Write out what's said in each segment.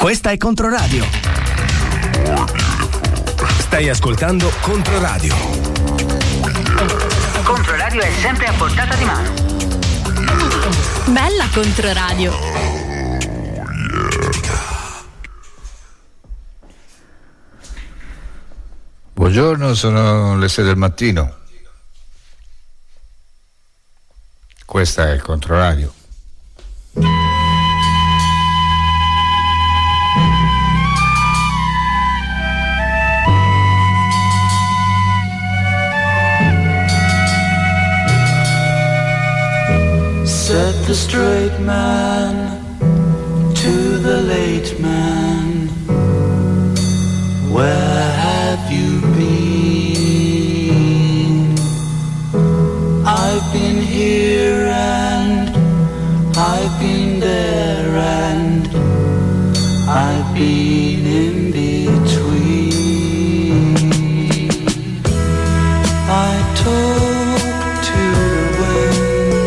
Questa è Controradio. Stai ascoltando Controradio. Controradio è sempre a portata di mano. Bella Controradio. Buongiorno, sono le 6 del mattino. Questa è il Controradio. Said the straight man to the late man, where have you been? I've been here and I've been there and I've been in between. I talk to the wind.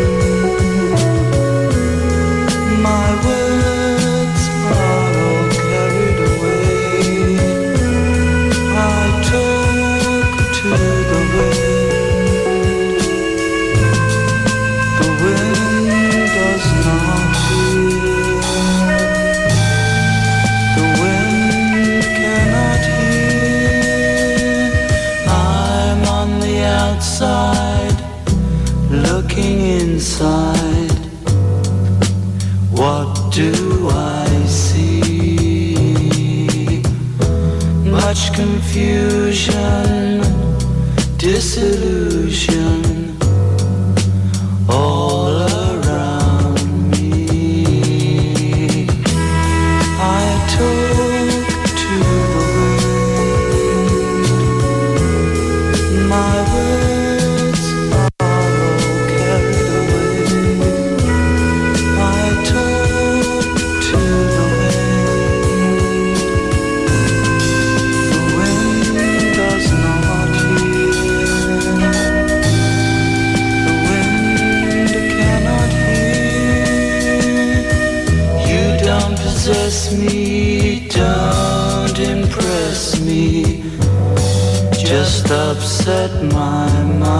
My words are all carried away. I talk to the wind. The wind does not hear. The wind cannot hear. I'm on the outside, looking inside. What do I see? Much confusion, disillusion all around me. I talk to the wind. My words are all carried away. I talk to the wind. The wind does not hear. The wind cannot hear. You don't possess me, don't impress me, just upset my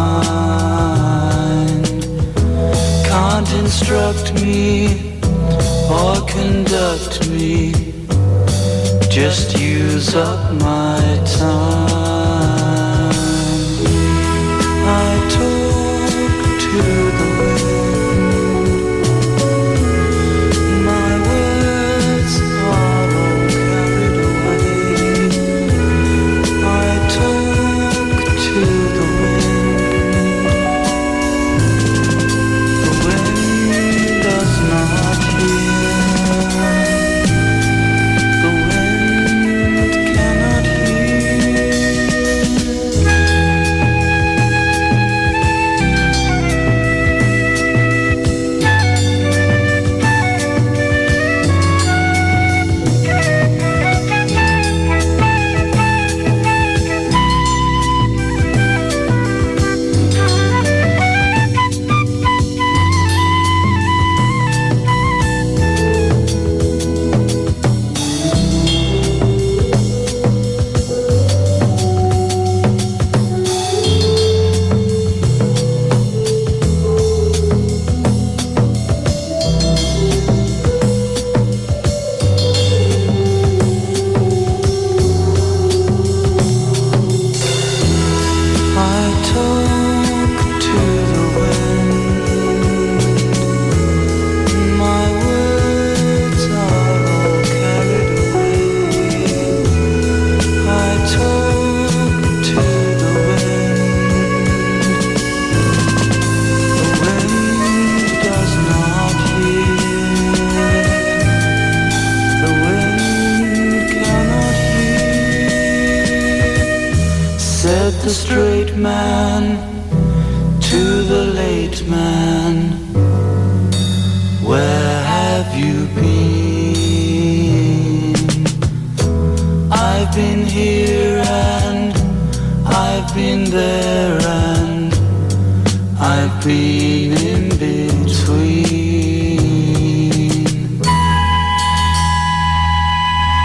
mind. Can't instruct me or conduct me, just use up my time. I talk to the wind. My words are all carried away. I talk to the wind. The wind does not hear. The wind cannot hear. the straight man to the late man. Where have you been? I've been here and I've been there and I've been in between.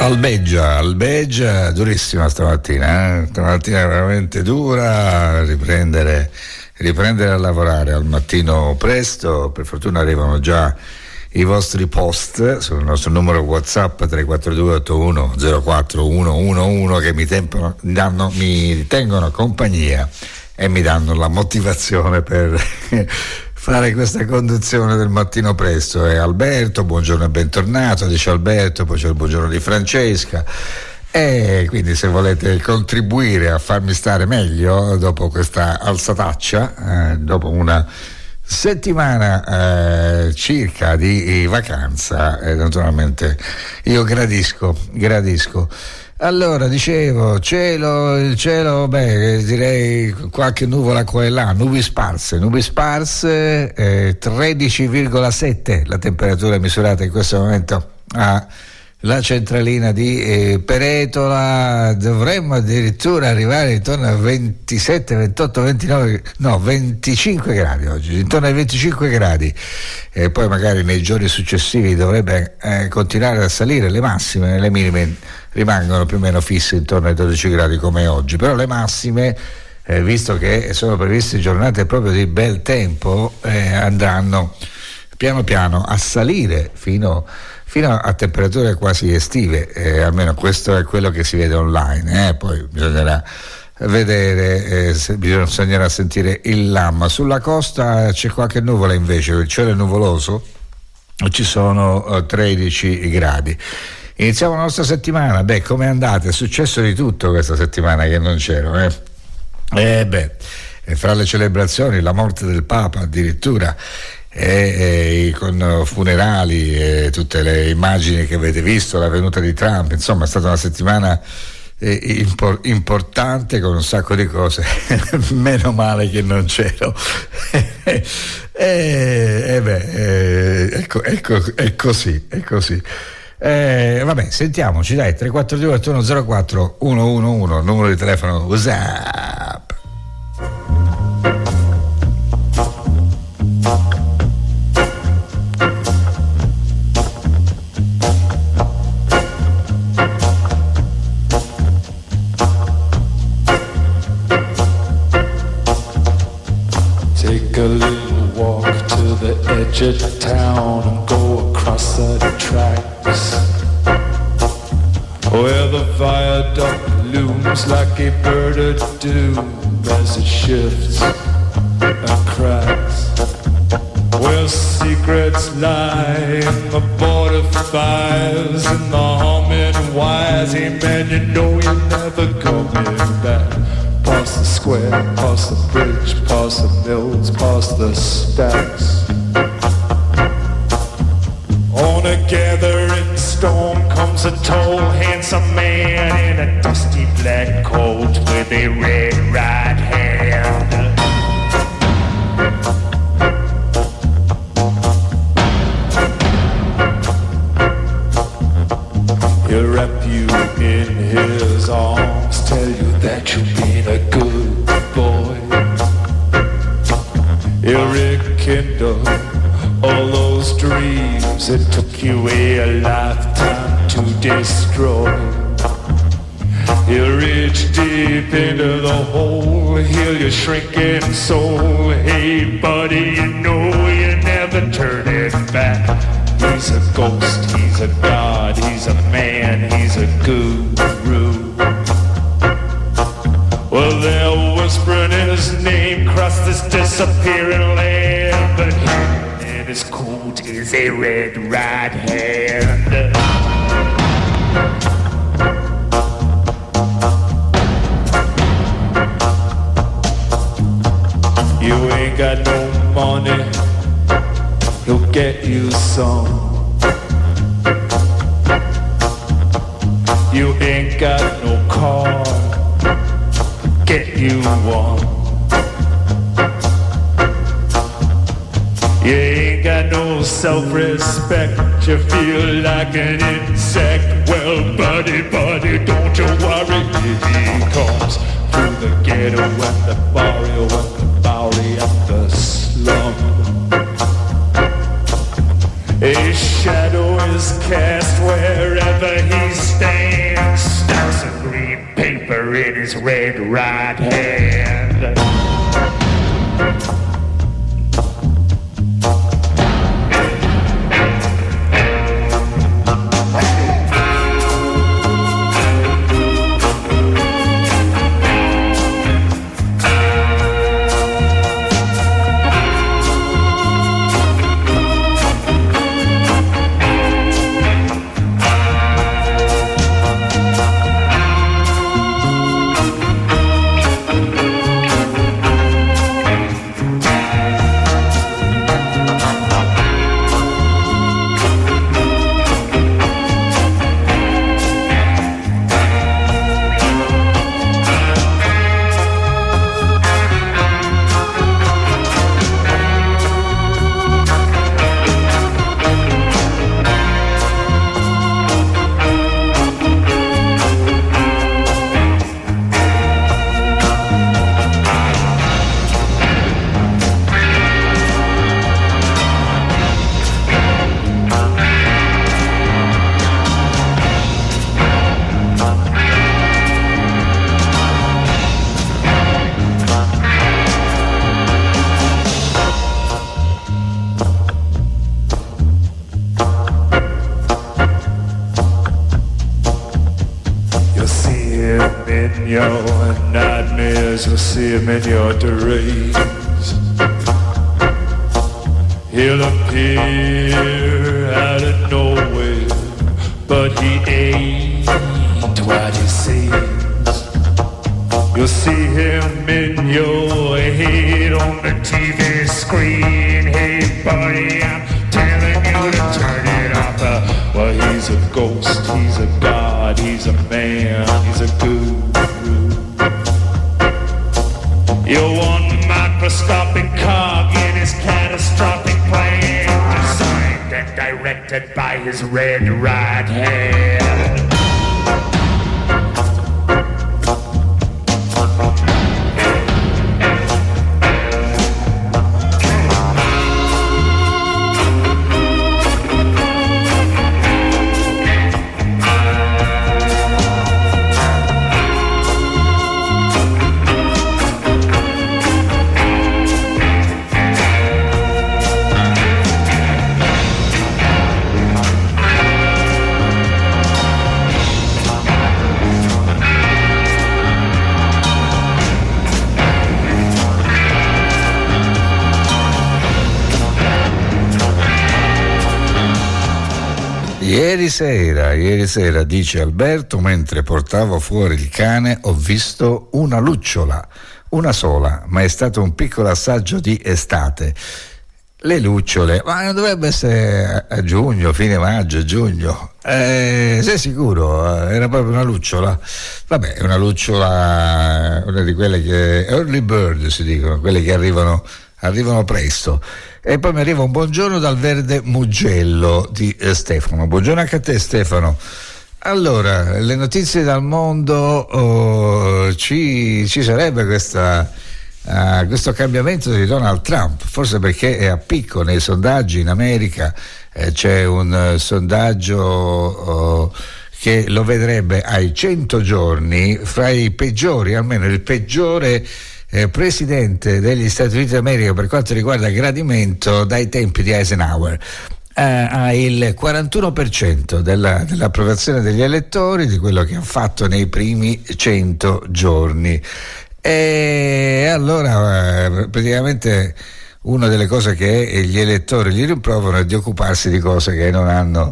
Albeggia, durissima stamattina, stamattina veramente dura, riprendere a lavorare al mattino presto. Per fortuna arrivano già i vostri post sul nostro numero WhatsApp 342 81 04 111 che mi tengono compagnia e mi danno la motivazione per fare questa conduzione del mattino presto. È Alberto, buongiorno e bentornato, dice Alberto, poi c'è il buongiorno di Francesca, e quindi se volete contribuire a farmi stare meglio dopo questa alzataccia, dopo una settimana circa di vacanza, naturalmente io gradisco. Allora, dicevo, il cielo, direi qualche nuvola qua e là, nubi sparse, 13,7 la temperatura misurata in questo momento alla centralina di Peretola. Dovremmo addirittura arrivare intorno a 27, 28, 29, no, 25 gradi oggi, intorno ai 25 gradi, e poi magari nei giorni successivi dovrebbe continuare a salire le massime, le minime rimangono più o meno fisse intorno ai 12 gradi come oggi, però le massime, visto che sono previste giornate proprio di bel tempo, andranno piano piano a salire fino a temperature quasi estive, almeno questo è quello che si vede online, poi bisognerà vedere, bisognerà sentire il LAM. Sulla costa c'è qualche nuvola invece, il cielo è nuvoloso, ci sono 13 gradi. Iniziamo la nostra settimana. Come andate? È successo di tutto questa settimana che non c'ero, fra le celebrazioni, la morte del Papa addirittura, con funerali e tutte le immagini che avete visto, la venuta di Trump, insomma è stata una settimana importante, con un sacco di cose. Meno male che non c'ero. È così. Vabbè, sentiamoci, dai, 342 8104 111, numero di telefono WhatsApp. Take a little walk to the edge of town and go across the tracks, where the viaduct looms like a bird of doom as it shifts and cracks, where secrets lie in the border fires and the humming wires. Hey man, you know you're never coming back. Past the square, past the bridge, past the mills, past the stacks. On a gathering storm comes a tall, handsome man in a dusty black coat with a red right hand. He'll wrap you in his arms, tell you that you've been a good boy. He'll rekindle all those dreams it took you a lifetime to destroy. He'll reach deep into the hole, heal your shrinking soul. Hey buddy, you know you're never turning back. He's a ghost, he's a god, he's a man, he's a guru. Well, they're whispering in his name across this disappearing land, but hidden in his coat is a red right hand. You ain't got no money, he'll get you some. You ain't got no car, get you one. You ain't got no self-respect, you feel like an insect. Well, buddy, don't you worry, here he comes through the ghetto and the barrio and the Bowery and the slum. A shadow is cast wherever he stands. in his red right hand. See him in your dreams. He'll appear out of nowhere, but he ain't what he seems. You'll see him in your head on the TV screen. Hey buddy, I'm telling you to turn it off. Well, he's a ghost, he's a god, he's a man, he's a guru. You're one microscopic cog in his catastrophic plan, designed and directed by his red right hand. Ieri sera, dice Alberto, mentre portavo fuori il cane ho visto una lucciola, una sola, ma è stato un piccolo assaggio di estate. Le lucciole, ma non dovrebbe essere a giugno, fine maggio, giugno. Sei sicuro? Era proprio una lucciola? Vabbè, è una lucciola, una di quelle che early bird si dicono, quelle che arrivano presto. E poi mi arriva un buongiorno dal Verde Mugello di Stefano. Buongiorno anche a te, Stefano. Allora, le notizie dal mondo, ci sarebbe questo cambiamento di Donald Trump, forse perché è a picco nei sondaggi in America. C'è un sondaggio che lo vedrebbe ai 100 giorni fra i peggiori, almeno il peggiore presidente degli Stati Uniti d'America per quanto riguarda il gradimento dai tempi di Eisenhower. Ha il 41% dell'approvazione degli elettori di quello che ha fatto nei primi 100 giorni. E allora praticamente una delle cose che gli elettori gli rimprovano è di occuparsi di cose che non hanno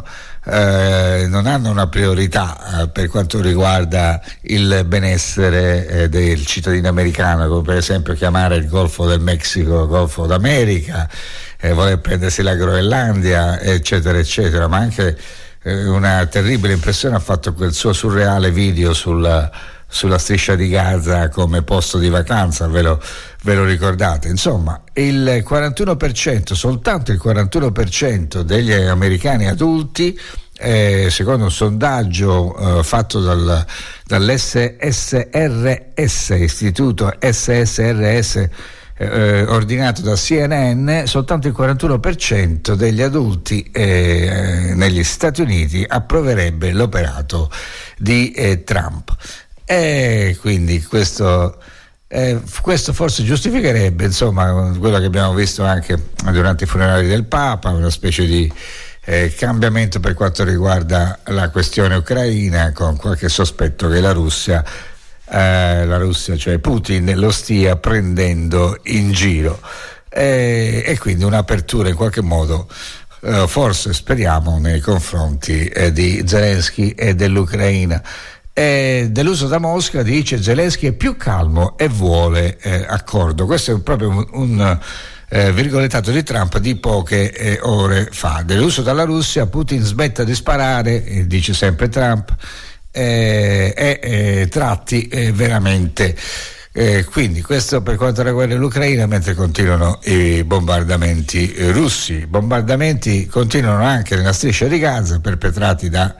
una priorità per quanto riguarda il benessere del cittadino americano, come per esempio chiamare il Golfo del Messico Golfo d'America, voler prendersi la Groenlandia, eccetera eccetera. Ma anche una terribile impressione ha fatto quel suo surreale video sulla striscia di Gaza come posto di vacanza, ve lo ricordate? Insomma, il 41%, soltanto il 41% degli americani adulti, secondo un sondaggio fatto dall'SSRS, istituto SSRS, ordinato da CNN, soltanto il 41% degli adulti negli Stati Uniti approverebbe l'operato di Trump. E quindi questo forse giustificherebbe, insomma, quello che abbiamo visto anche durante i funerali del Papa, una specie di cambiamento per quanto riguarda la questione ucraina, con qualche sospetto che la Russia, cioè Putin, lo stia prendendo in giro, e quindi un'apertura in qualche modo, forse speriamo, nei confronti di Zelensky e dell'Ucraina. Deluso da Mosca, dice Zelensky è più calmo e vuole accordo. Questo è proprio un virgolettato di Trump di poche ore fa. Deluso dalla Russia, Putin smetta di sparare, dice sempre Trump, e tratti veramente. Quindi questo per quanto riguarda l'Ucraina, mentre continuano i bombardamenti russi. I bombardamenti continuano anche nella striscia di Gaza, perpetrati da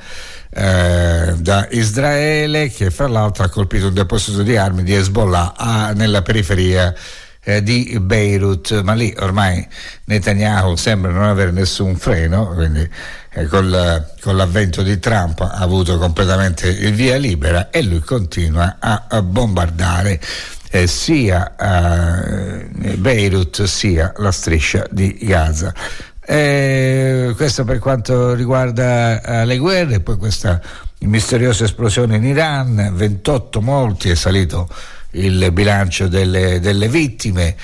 Israele, che fra l'altro ha colpito un deposito di armi di Hezbollah nella periferia di Beirut, ma lì ormai Netanyahu sembra non avere nessun freno, quindi con l'avvento di Trump ha avuto completamente il via libera e lui continua a bombardare sia Beirut sia la striscia di Gaza. Questo per quanto riguarda le guerre. Poi questa misteriosa esplosione in Iran, 28 morti, è salito il bilancio delle vittime,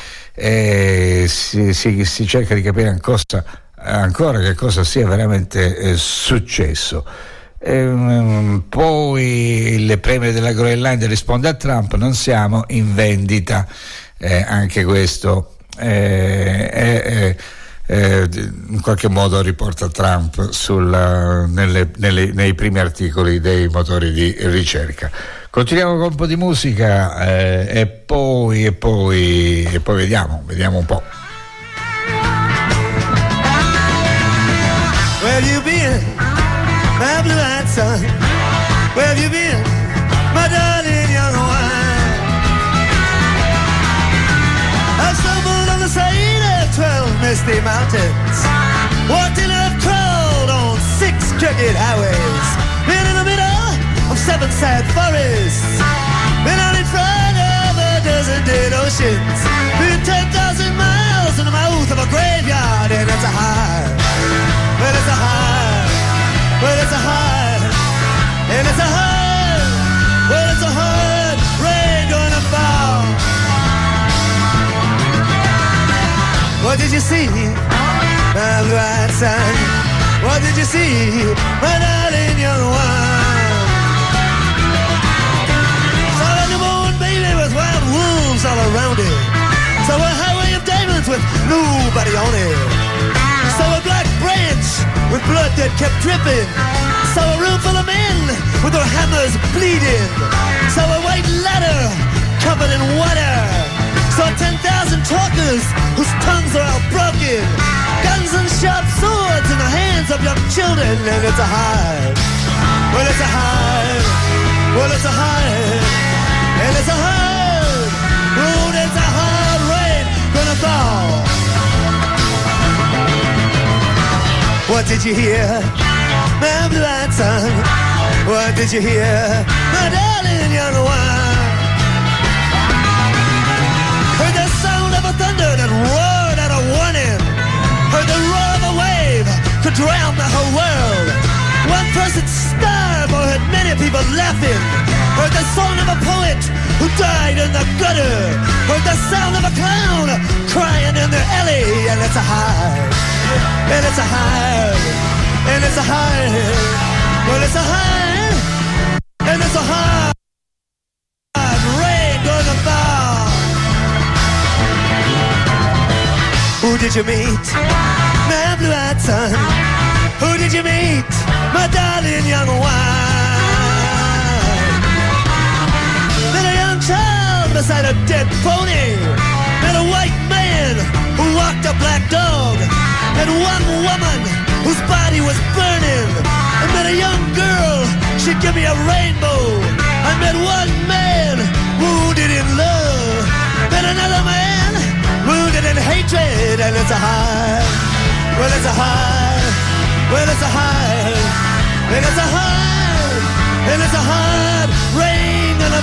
si cerca di capire ancora che cosa sia veramente successo. Poi il premier della Groenlandia risponde a Trump: non siamo in vendita. Anche questo in qualche modo riporta Trump nei primi articoli dei motori di ricerca. Continuiamo con un po' di musica e poi vediamo un po'. Where you been, my blue-eyed son? Where you been, my darling young one? I stumbled on the side of 12 misty mountains, walked in and I've crawled on 6 crooked highways, been in the middle of 7 sad forests, been out in front of a dozen dead oceans, been 10,000 miles in the mouth of a graveyard, and it's a high. Well, it's a high, well, it's a high, and it's a high, well, it's a hard rain gonna fall. What did you see, my blue-eyed son? What did you see, my darling young one? Saw a newborn baby with wild wolves all around it. Saw a highway of diamonds with nobody on it. Saw a black branch with blood that kept dripping. Saw a room full of men with their hammers bleeding. Saw a white ladder covered in water. Saw 10,000 talkers whose tongues are all broken. Guns and sharp swords in the hands of young children. And it's a high, well, it's a high, well, it's a high, and it's a high, oh, it's a hard rain gonna fall. What did you hear, my blue-eyed son? What did you hear, my darling young one? Heard the sound of a thunder that roared out a warning. Heard the roar of a wave could drown the whole world. One person starved or heard many people laughing. Heard the song of a poet who died in the gutter. Heard the sound of a clown crying in their alley. And it's a high, and it's a high, and it's a high, well, it's a high, and it's a high rain gonna fall. Who did you meet, my blue-eyed son? Who did you meet, my darling young one? Met a young child beside a dead pony. Met a white man who walked a black dog. Met one woman whose body was burning. I met a young girl, she'd give me a rainbow. I met one man wounded in love. Met another man wounded in hatred. And it's a high, well, it's a high, well, it's a high, and it's a high, and it's a hard rain gonna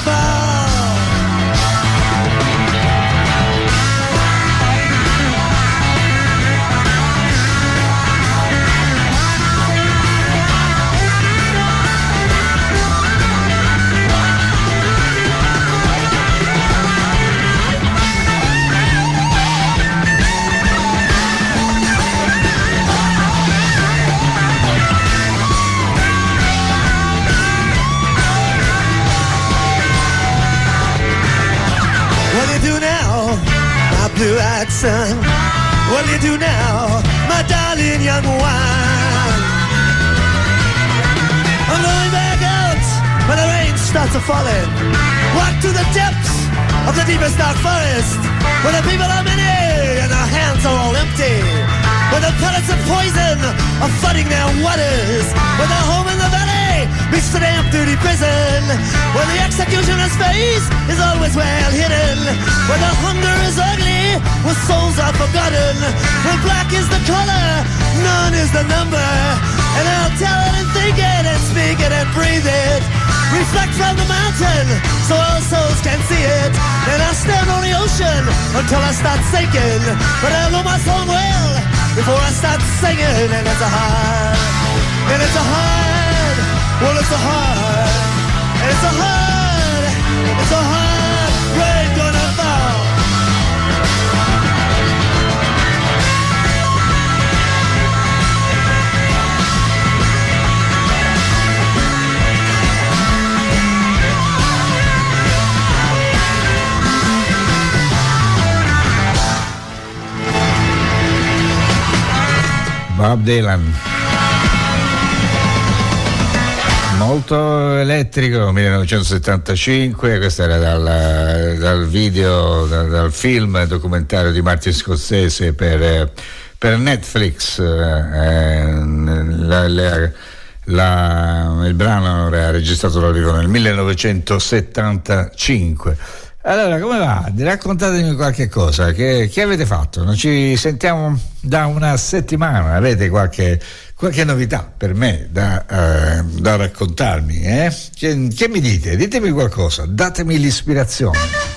do now, my blue-eyed son? What'll you do now, my darling young one? I'm going back out when the rain starts a-falling. Walk to the depths of the deepest dark forest, where the people are many and their hands are all empty, where the pellets of poison are flooding their waters, where the home in the valley meets the damn dirty prison, where the executioner's face is always well hidden, where the hunger is ugly, where souls are forgotten, where black is the color, none is the number, and I'll tell it and think it and speak it and breathe it, reflect from the mountain so all souls can see it, and I'll stand on the ocean until I start sinking, but I'll know my song well before I start singing, and it's a hard, and it's a hard, well it's a hard, and it's a hard, it's a hard rain gonna fall. Bob Dylan, molto elettrico, 1975, questo era dal video, dal film documentario di Martin Scorsese per Netflix. Il brano era registrato dal vivo nel 1975. Allora, come va? Raccontatemi qualche cosa. Che avete fatto? Non ci sentiamo da una settimana. Avete qualche novità per me da raccontarmi? Che mi dite? Ditemi qualcosa, datemi l'ispirazione.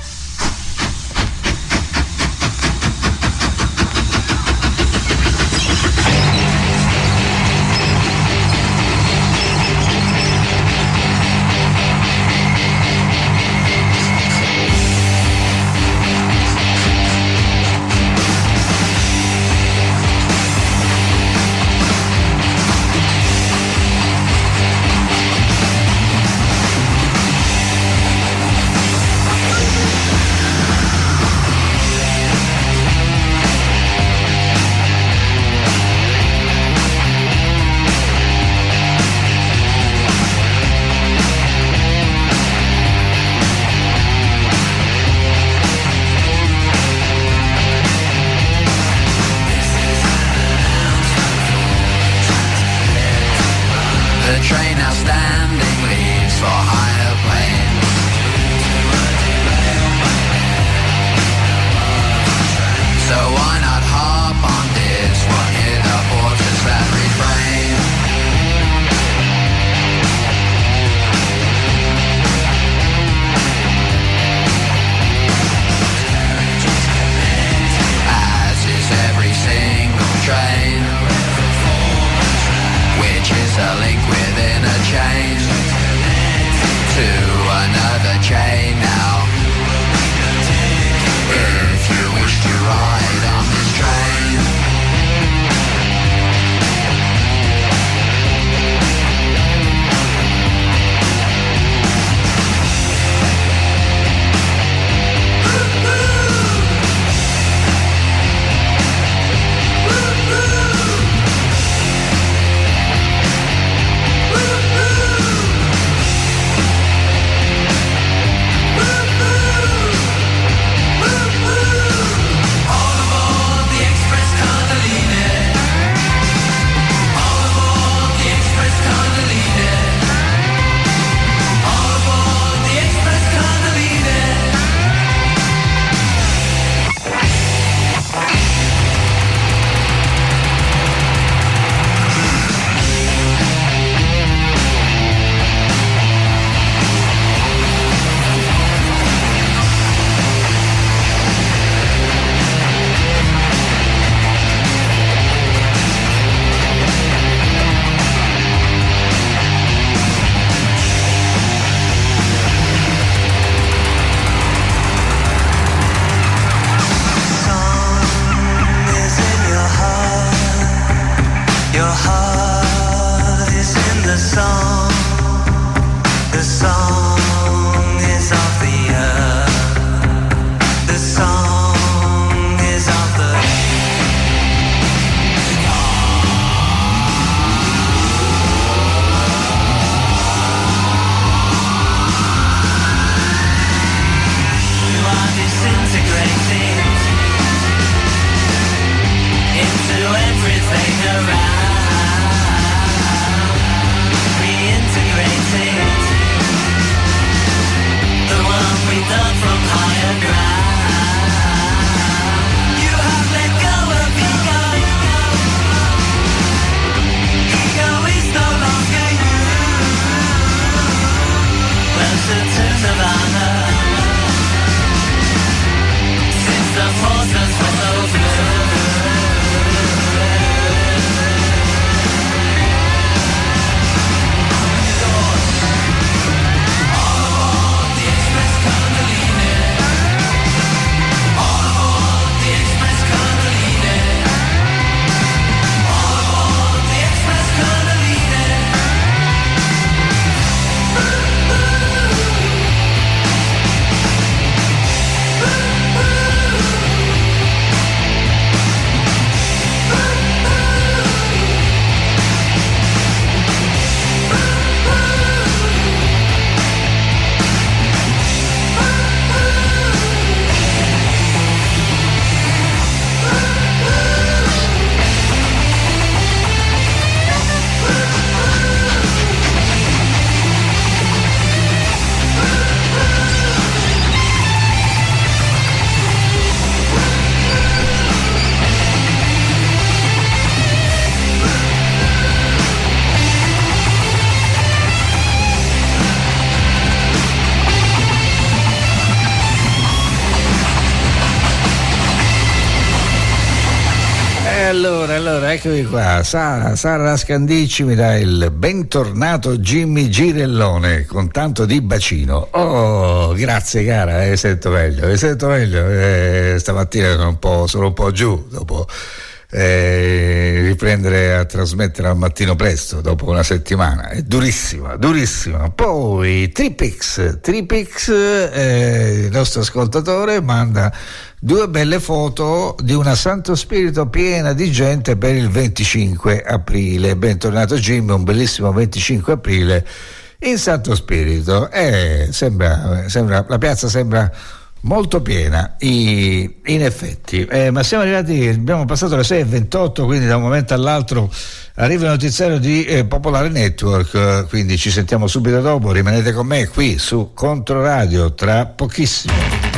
allora, eccomi qua. Sara Scandicci mi dà il bentornato Jimmy Girellone con tanto di bacino. Oh, grazie cara, mi sento meglio. Stamattina sono un po' giù dopo riprendere a trasmettere al mattino presto dopo una settimana è durissima. Poi Tripix, il nostro ascoltatore, manda 2 belle foto di una Santo Spirito piena di gente per il 25 aprile. Bentornato Jimmy, un bellissimo 25 aprile in Santo Spirito. Sembra la piazza sembra molto piena, in effetti, ma abbiamo passato le 6:28, quindi da un momento all'altro arriva il notiziario di Popolare Network, quindi ci sentiamo subito dopo. Rimanete con me qui su Controradio tra pochissimo.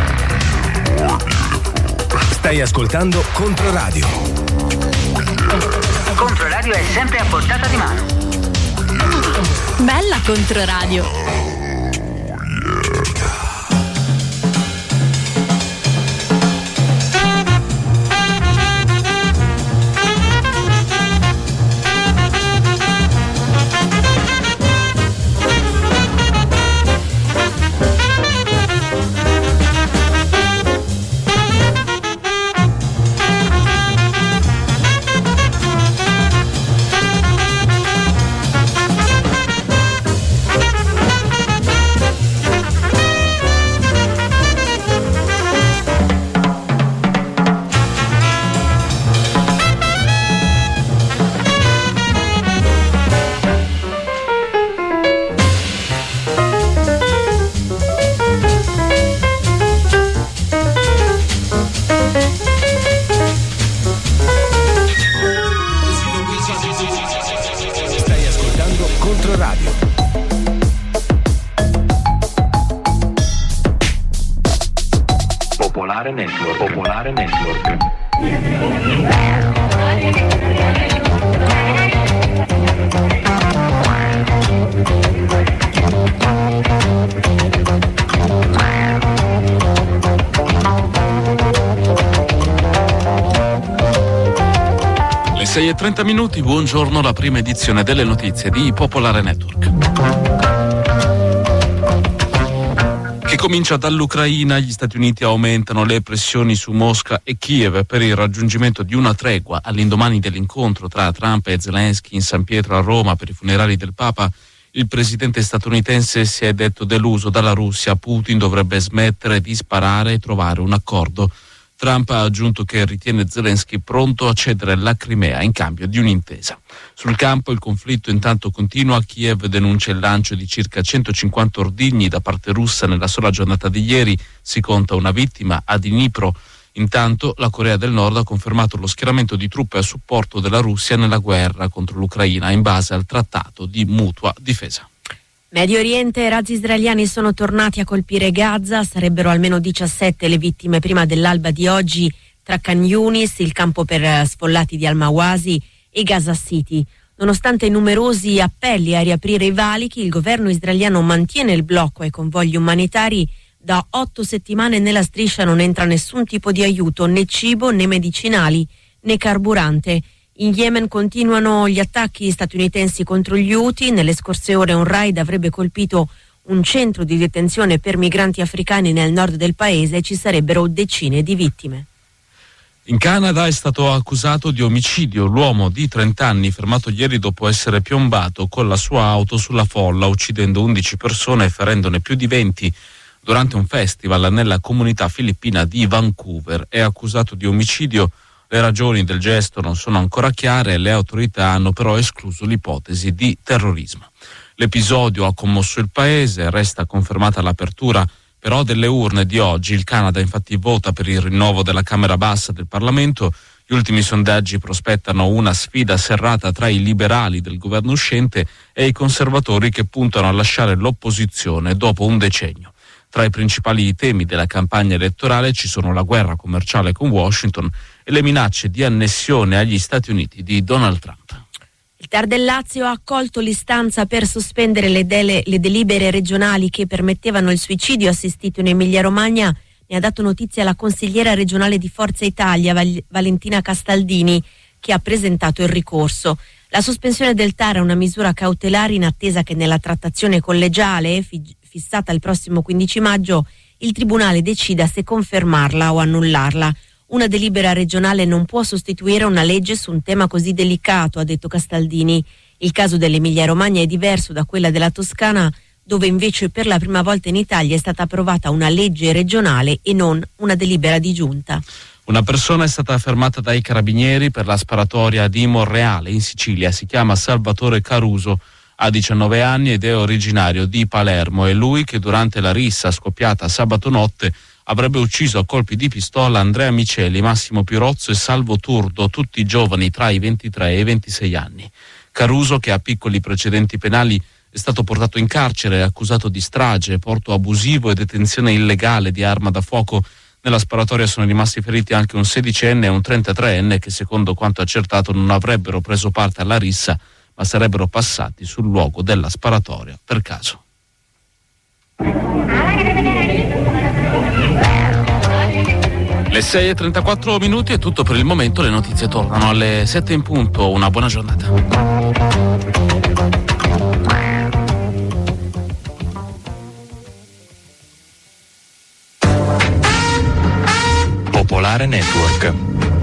Stai ascoltando Controradio. Controradio è sempre a portata di mano. Bella Controradio. Popolare Network. Le 6:30, buongiorno, la prima edizione delle notizie di Popolare Network. Che comincia dall'Ucraina, gli Stati Uniti aumentano le pressioni su Mosca e Kiev per il raggiungimento di una tregua all'indomani dell'incontro tra Trump e Zelensky in San Pietro a Roma per i funerali del Papa. Il presidente statunitense si è detto deluso dalla Russia. Putin dovrebbe smettere di sparare e trovare un accordo. Trump ha aggiunto che ritiene Zelensky pronto a cedere la Crimea in cambio di un'intesa. Sul campo il conflitto intanto continua. Kiev denuncia il lancio di circa 150 ordigni da parte russa nella sola giornata di ieri. Si conta una vittima a Dnipro. Intanto la Corea del Nord ha confermato lo schieramento di truppe a supporto della Russia nella guerra contro l'Ucraina in base al trattato di mutua difesa. Medio Oriente, razzi israeliani sono tornati a colpire Gaza, sarebbero almeno 17 le vittime prima dell'alba di oggi tra Khan Yunis, il campo per sfollati di Al-Mawasi e Gaza City. Nonostante i numerosi appelli a riaprire i valichi, il governo israeliano mantiene il blocco ai convogli umanitari. Da 8 settimane nella striscia non entra nessun tipo di aiuto, né cibo, né medicinali, né carburante. In Yemen continuano gli attacchi statunitensi contro gli Houthi. Nelle scorse ore un raid avrebbe colpito un centro di detenzione per migranti africani nel nord del paese e ci sarebbero decine di vittime. In Canada è stato accusato di omicidio l'uomo di 30 anni fermato ieri dopo essere piombato con la sua auto sulla folla, uccidendo 11 persone e ferendone più di 20 durante un festival nella comunità filippina di Vancouver. È accusato di omicidio. Le ragioni del gesto non sono ancora chiare, le autorità hanno però escluso l'ipotesi di terrorismo. L'episodio ha commosso il paese, resta confermata l'apertura però delle urne di oggi. Il Canada infatti vota per il rinnovo della Camera Bassa del Parlamento. Gli ultimi sondaggi prospettano una sfida serrata tra i liberali del governo uscente e i conservatori che puntano a lasciare l'opposizione dopo un decennio. Tra i principali temi della campagna elettorale ci sono la guerra commerciale con Washington e le minacce di annessione agli Stati Uniti di Donald Trump. Il TAR del Lazio ha accolto l'istanza per sospendere le delibere regionali che permettevano il suicidio assistito in Emilia-Romagna. Ne ha dato notizia la consigliera regionale di Forza Italia, Valentina Castaldini. che ha presentato il ricorso. La sospensione del TAR è una misura cautelare in attesa che nella trattazione collegiale, fissata il prossimo 15 maggio, il Tribunale decida se confermarla o annullarla. Una delibera regionale non può sostituire una legge su un tema così delicato, ha detto Castaldini. Il caso dell'Emilia-Romagna è diverso da quella della Toscana, dove invece per la prima volta in Italia è stata approvata una legge regionale e non una delibera di giunta. Una persona è stata fermata dai carabinieri per la sparatoria di Monreale, in Sicilia. Si chiama Salvatore Caruso, ha 19 anni ed è originario di Palermo. È lui che durante la rissa scoppiata sabato notte avrebbe ucciso a colpi di pistola Andrea Miceli, Massimo Pirozzo e Salvo Turdo, tutti giovani tra i 23 e i 26 anni. Caruso, che ha piccoli precedenti penali, è stato portato in carcere, accusato di strage, porto abusivo e detenzione illegale di arma da fuoco. Nella sparatoria sono rimasti feriti anche un 16enne e un 33enne che, secondo quanto accertato, non avrebbero preso parte alla rissa, ma sarebbero passati sul luogo della sparatoria per caso. Le 6:34 è tutto per il momento, le notizie tornano alle 7 in punto. Una buona giornata. Popolare Network.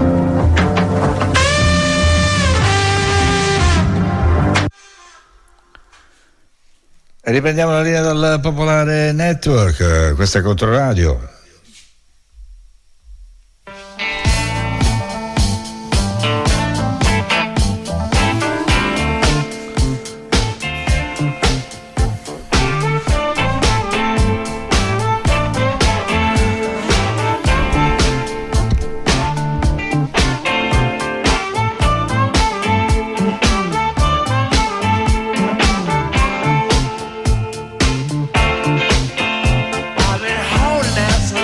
Riprendiamo la linea dal Popolare Network, questa è Controradio. I've been holding out so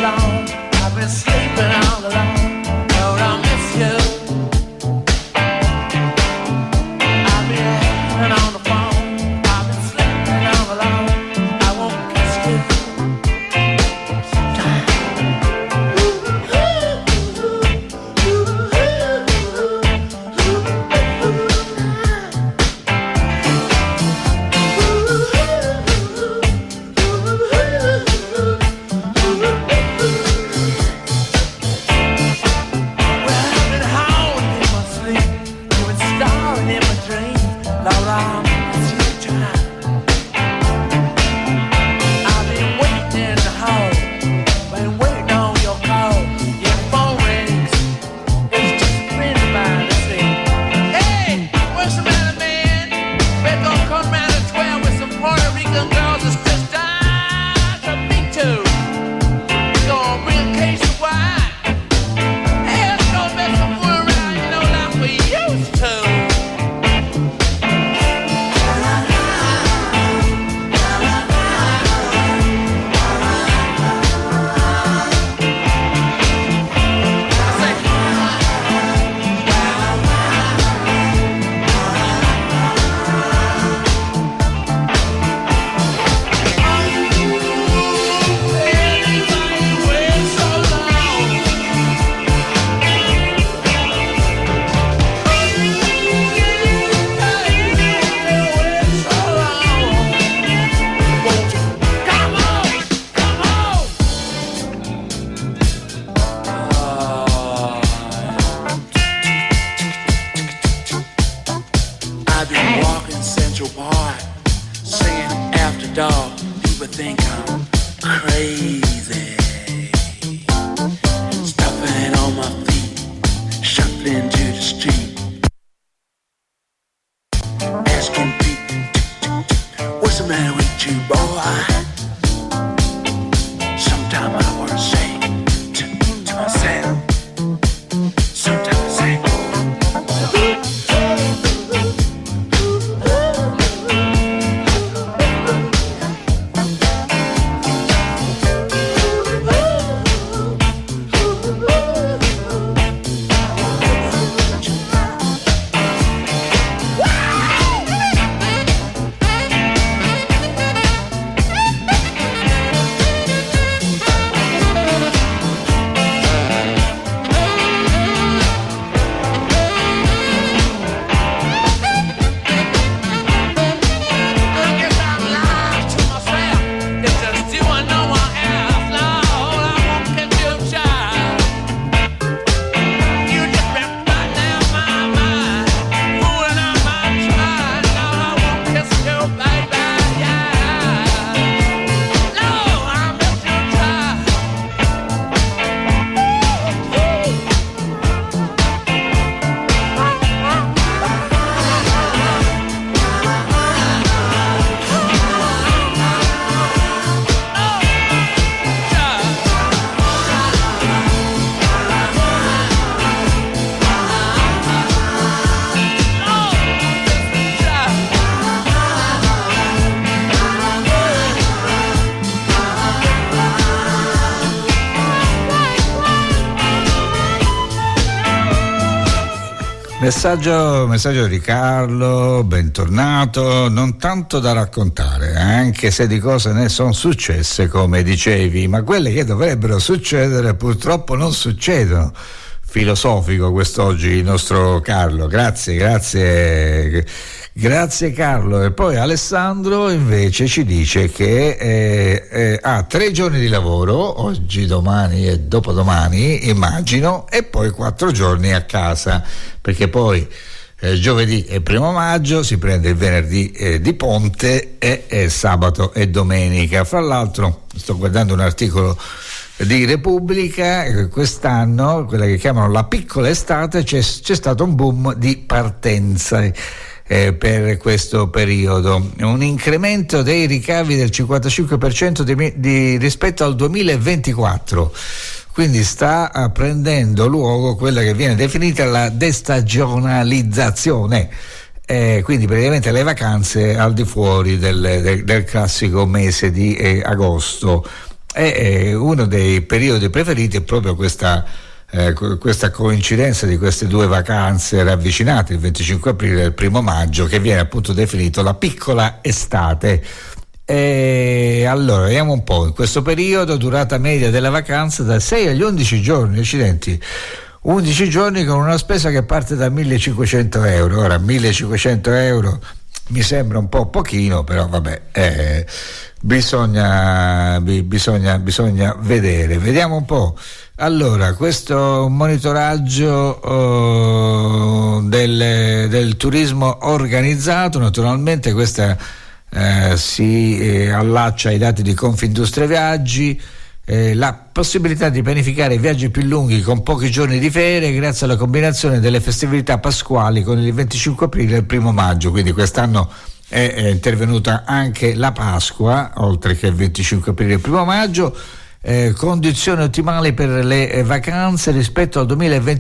Messaggio di Carlo, bentornato, non tanto da raccontare, anche se di cose ne sono successe come dicevi, ma quelle che dovrebbero succedere purtroppo non succedono. Filosofico quest'oggi il nostro Carlo, grazie Carlo. E poi Alessandro invece ci dice che ha 3 giorni di lavoro, oggi, domani e dopodomani immagino, e poi 4 giorni a casa, perché poi giovedì e 1 maggio si prende il venerdì di ponte e sabato e domenica. Fra l'altro sto guardando un articolo di Repubblica, quest'anno, quella che chiamano la piccola estate, c'è stato un boom di partenze per questo periodo, un incremento dei ricavi del 55% rispetto al 2024, quindi sta prendendo luogo quella che viene definita la destagionalizzazione. Quindi praticamente le vacanze al di fuori del classico mese di agosto. Uno dei periodi preferiti è proprio questa coincidenza di queste 2 vacanze ravvicinate, il 25 aprile e il 1 maggio, che viene appunto definito la piccola estate. Allora vediamo un po', in questo periodo durata media della vacanza da 6 agli 11 giorni, accidenti, 11 giorni con una spesa che parte da 1.500 euro. Ora 1.500 euro mi sembra un po' pochino, però vabbè, bisogna vedere. Vediamo un po'. Allora, questo monitoraggio del turismo organizzato, naturalmente questa si allaccia ai dati di Confindustria Viaggi, la possibilità di pianificare viaggi più lunghi con pochi giorni di ferie grazie alla combinazione delle festività pasquali con il 25 aprile e il 1 maggio, quindi quest'anno è intervenuta anche la Pasqua, oltre che il 25 aprile e il 1 maggio. Condizioni ottimali per le vacanze rispetto al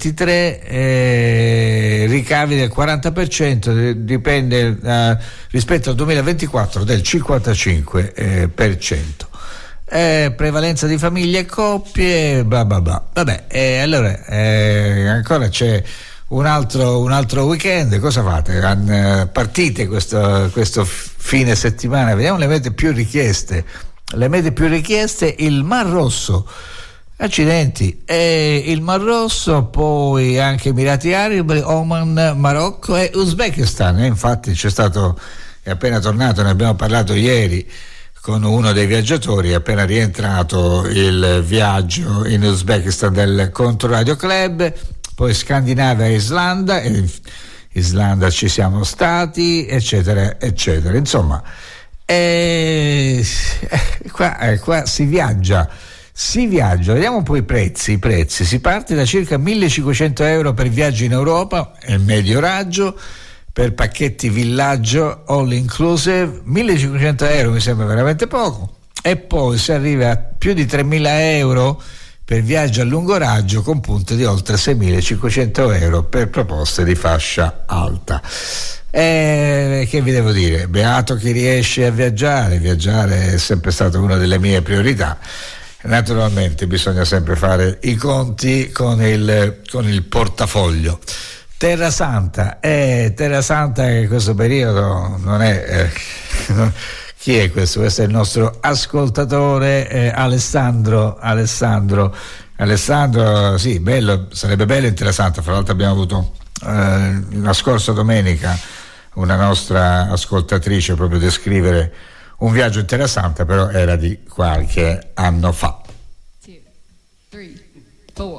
2023, ricavi del 40%, dipende rispetto al 2024 del 55%. Prevalenza di famiglie e coppie, bla bla bla. Vabbè, allora ancora c'è un altro weekend. Cosa fate? Partite questo fine settimana? Vediamo le mete più richieste. Le mete più richieste: il Mar Rosso, accidenti, il Mar Rosso, poi anche Emirati Arabi, Oman, Marocco e Uzbekistan. Infatti c'è stato, è appena tornato, ne abbiamo parlato ieri con uno dei viaggiatori, è appena rientrato il viaggio in Uzbekistan del Controradio Club, poi Scandinavia e Islanda ci siamo stati, eccetera eccetera. Insomma, qua si viaggia, vediamo un po' i prezzi. Si parte da circa 1.500 euro per viaggi in Europa e medio raggio, per pacchetti villaggio all inclusive 1.500 euro mi sembra veramente poco, e poi si arriva a più di 3.000 euro per viaggi a lungo raggio con punte di oltre 6.500 euro per proposte di fascia alta. Che vi devo dire, beato chi riesce a viaggiare è sempre stata una delle mie priorità. Naturalmente bisogna sempre fare i conti con il portafoglio. Terra Santa che in questo periodo non è chi è questo? Questo è il nostro ascoltatore Alessandro, sì, bello, sarebbe bello in Terra Santa. Fra l'altro abbiamo avuto la scorsa domenica una nostra ascoltatrice proprio descrivere un viaggio in Terra Santa, però era di qualche anno fa. 2, 3, 4.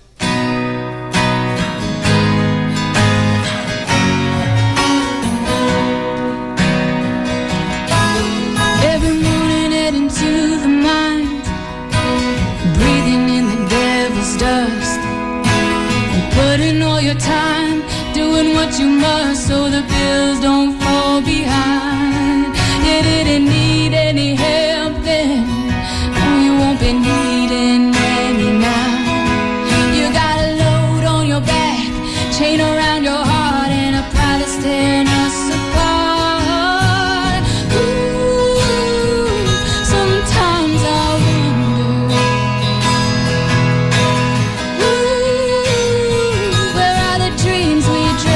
Every morning heading to the mine, breathing in the devil's dust, and putting all your time doing what you must so the bills don't fall behind. You didn't need any help then, no, you won't be needing any now. You got a load on your back, chain around your heart, and a pride that's tearing us apart. Ooh, sometimes I wonder, ooh, where are the dreams we dreamt?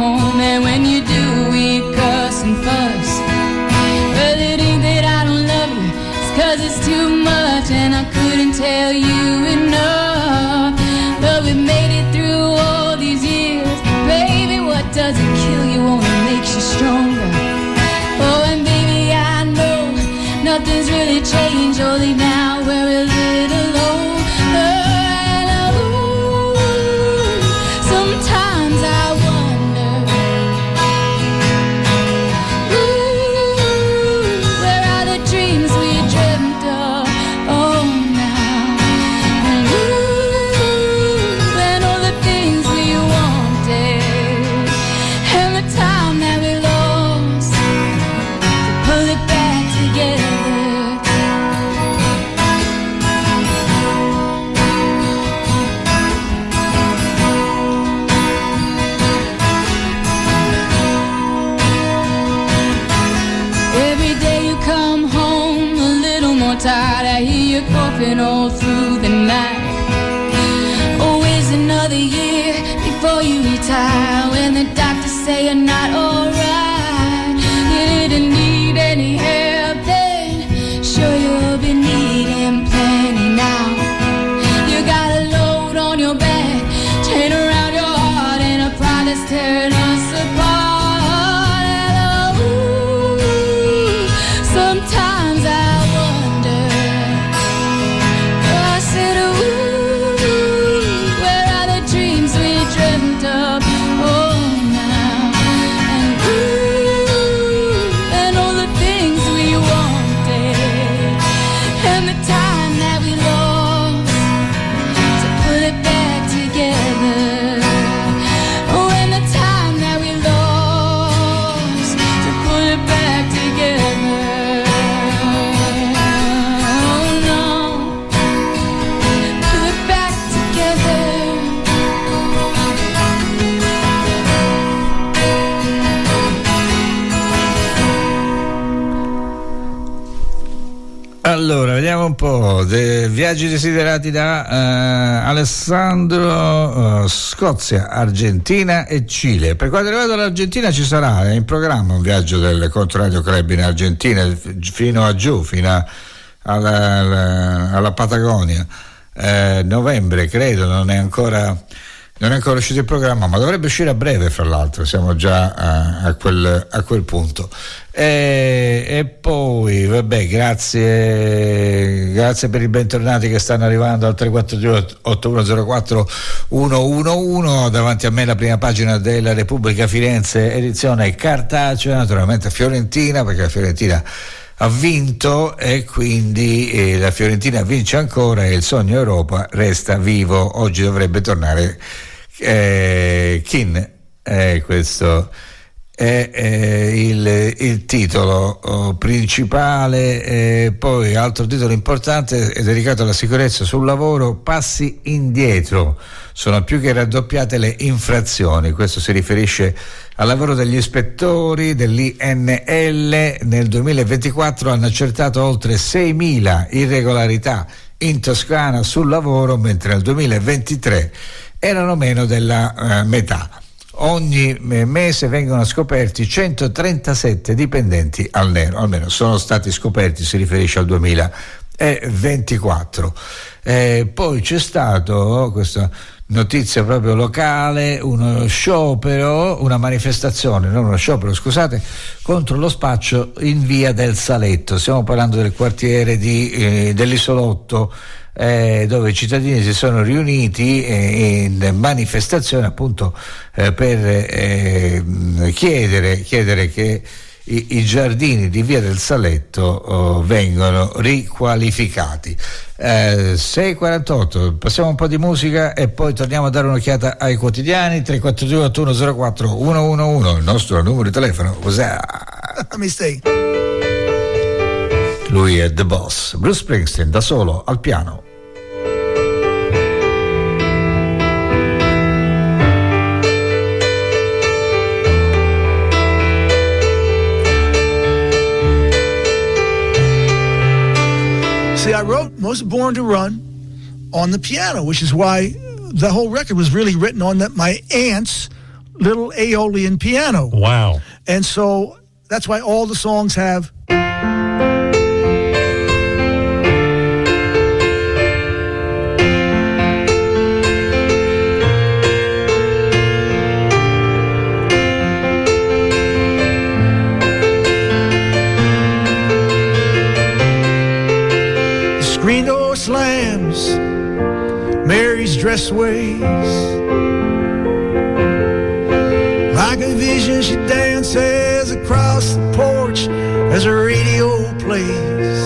home, and when you do, we cuss and fuss. But it ain't that I don't love you, it's 'cause it's too much, and I couldn't tell you enough. But we made it through all these years, baby. What doesn't kill you only makes you stronger. Oh, and baby, I know nothing's really changed, only now we're a little older. And sometimes I wonder, where are the dreams we dreamt of? Oh, now. And all the things we wanted, and the time that we lost, to pull it back together. Every day you come home a little more tired, I hear you coughing all through the night. Always another year before you retire, when the doctors say you're not alright. You didn't need any help then, sure you'll be needing plenty now. You got a load on your back, chain around your heart, and a pride that's tearing us apart. And sometimes I wonder, I said, where are the dreams we dreamt of? Oh, now. And all the things we wanted, and the time that we lost, to put it back together. Oh, and the time that we lost, to put it back together. Oh, no, put it back together. Allora, vediamo un po'. Viaggi desiderati da Alessandro. Scozia, Argentina e Cile. Per quanto riguarda l'Argentina, ci sarà in programma un viaggio del Controradio Club in Argentina fino a giù, fino alla Patagonia. Novembre, credo, non è ancora uscito il programma, ma dovrebbe uscire a breve, fra l'altro, siamo già a quel punto. E poi, vabbè, grazie per i bentornati che stanno arrivando al 342-8104-111. Davanti a me la prima pagina della Repubblica, Firenze, edizione cartacea, naturalmente Fiorentina, perché la Fiorentina ha vinto e quindi la Fiorentina vince ancora e il sogno Europa resta vivo. Oggi dovrebbe tornare Keane, questo è il titolo principale. Poi altro titolo importante è dedicato alla sicurezza sul lavoro: passi indietro, sono più che raddoppiate le infrazioni. Questo si riferisce al lavoro degli ispettori dell'INL. Nel 2024 hanno accertato oltre 6.000 irregolarità in Toscana sul lavoro, mentre nel 2023 erano meno della metà. Ogni mese vengono scoperti 137 dipendenti al nero, almeno sono stati scoperti, si riferisce al 2024. Poi c'è stato questa notizia proprio locale, uno sciopero, una manifestazione, non uno sciopero, scusate, contro lo spaccio in via del Saletto. Stiamo parlando del quartiere dell'Isolotto, dove i cittadini si sono riuniti in manifestazione appunto per chiedere che i giardini di via del Saletto vengono riqualificati. 6:48, passiamo un po' di musica e poi torniamo a dare un'occhiata ai quotidiani. 342-8104-111, il nostro numero di telefono. Cos'è? Lui è The Boss, Bruce Springsteen da solo al piano. See, I wrote Most Born to Run on the piano, which is why the whole record was really written on my aunt's little Aeolian piano. Wow. And so that's why all the songs have screen door slams, Mary's dress sways. Like a vision she dances across the porch as her radio plays.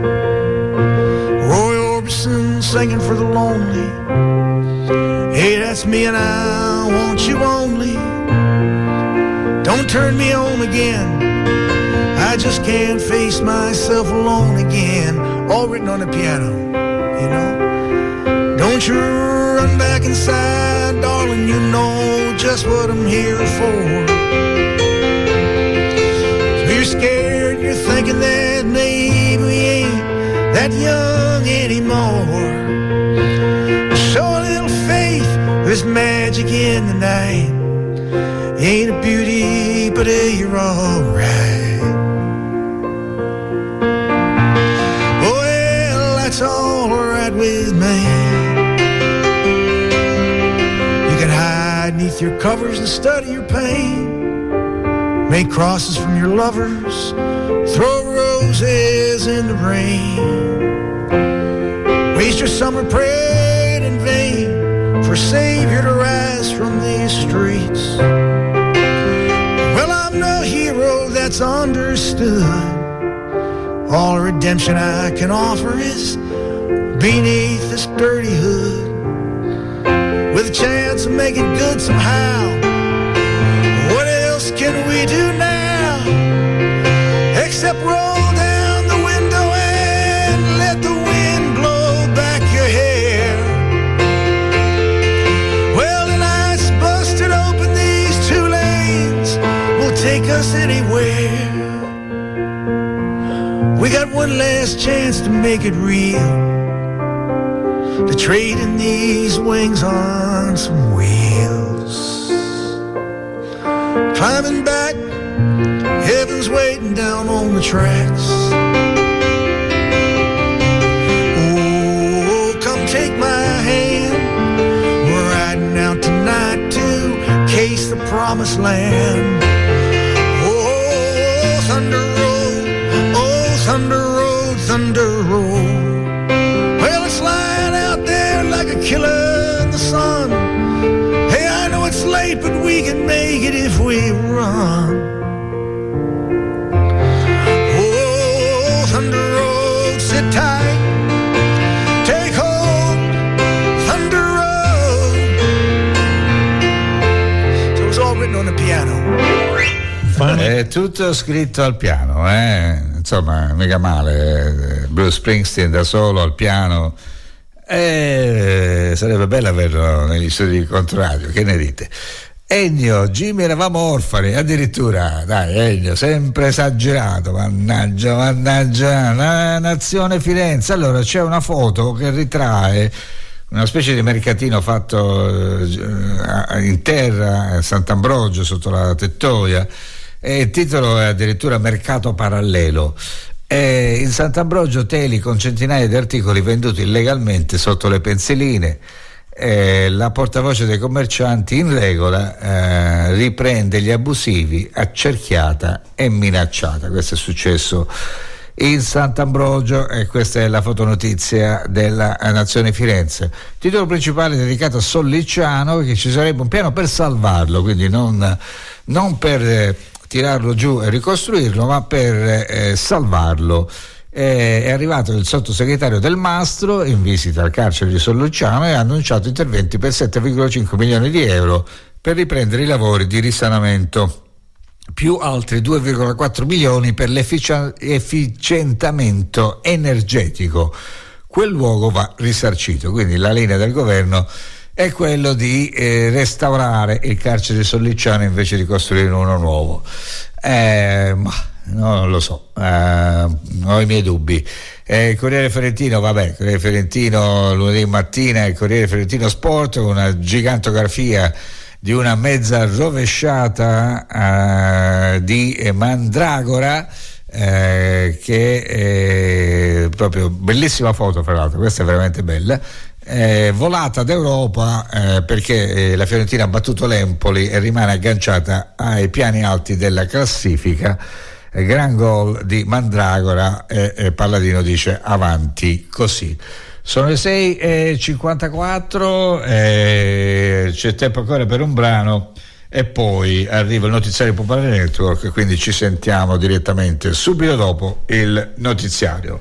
Roy Orbison singing for the lonely. Hey, that's me and I want you only. Don't turn me on again. I just can't face myself alone again. All written on the piano, you know. Don't you run back inside, darling, you know just what I'm here for. So you're scared, you're thinking that maybe we ain't that young anymore. Show a little faith, there's magic in the night. You ain't a beauty, but you're alright. That's all right with me. You can hide neath your covers and study your pain. Make crosses from your lovers, throw roses in the rain. Waste your summer praying in vain for a savior to rise from these streets. Well, I'm no hero that's understood. All redemption I can offer is beneath this dirty hood, with a chance of making good somehow. What else can we do now except roll down the window and let the wind blow back your hair? Well, the night's busted open, these 2 lanes will take us anywhere. We got one last chance to make it real, to trade in these wings on some wheels. Climbing back, heaven's waiting down on the tracks. Oh, come take my hand, we're riding out tonight to case the promised land. Oh, thunder road, oh, thunder road, thunder road. Well, it's lying out there like a killer in the sun. Hey, I know it's late, but we can make it if we run. Oh, thunder road, sit tight, take hold, thunder road. So it was all written on the piano. È tutto scritto al piano, insomma, mica male. Bruce Springsteen da solo al piano, sarebbe bello averlo negli studi di Controradio, che ne dite? Ennio, Jimmy, eravamo orfani, addirittura, dai Ennio, sempre esagerato, mannaggia, la nazione Firenze. Allora c'è una foto che ritrae una specie di mercatino fatto in terra a Sant'Ambrogio sotto la tettoia, e il titolo è addirittura Mercato Parallelo. In Sant'Ambrogio teli con centinaia di articoli venduti illegalmente sotto le pensiline. La portavoce dei commercianti in regola riprende gli abusivi, accerchiata e minacciata. Questo è successo in Sant'Ambrogio e questa è la fotonotizia della Nazione Firenze. Titolo principale dedicato a Sollicciano, perché ci sarebbe un piano per salvarlo, quindi non per tirarlo giù e ricostruirlo, ma per salvarlo. È arrivato il sottosegretario Del Mastro in visita al carcere di Sollicciano e ha annunciato interventi per 7,5 milioni di euro per riprendere i lavori di risanamento, più altri 2,4 milioni per l'efficientamento energetico. Quel luogo va risarcito, quindi la linea del governo è quello di restaurare il carcere di Sollicciano invece di costruire uno nuovo. Ma non lo so, ho i miei dubbi. Corriere Fiorentino, Corriere Fiorentino lunedì mattina, il Corriere Fiorentino Sport con una gigantografia di una mezza rovesciata di mandragora, che è proprio bellissima foto, fra l'altro, questa è veramente bella. Volata d'Europa, perché la Fiorentina ha battuto l'Empoli e rimane agganciata ai piani alti della classifica. Gran gol di Mandragora, e Palladino dice avanti così. Sono le 6:54, c'è tempo ancora per un brano e poi arriva il notiziario Popolare Network, quindi ci sentiamo direttamente subito dopo il notiziario.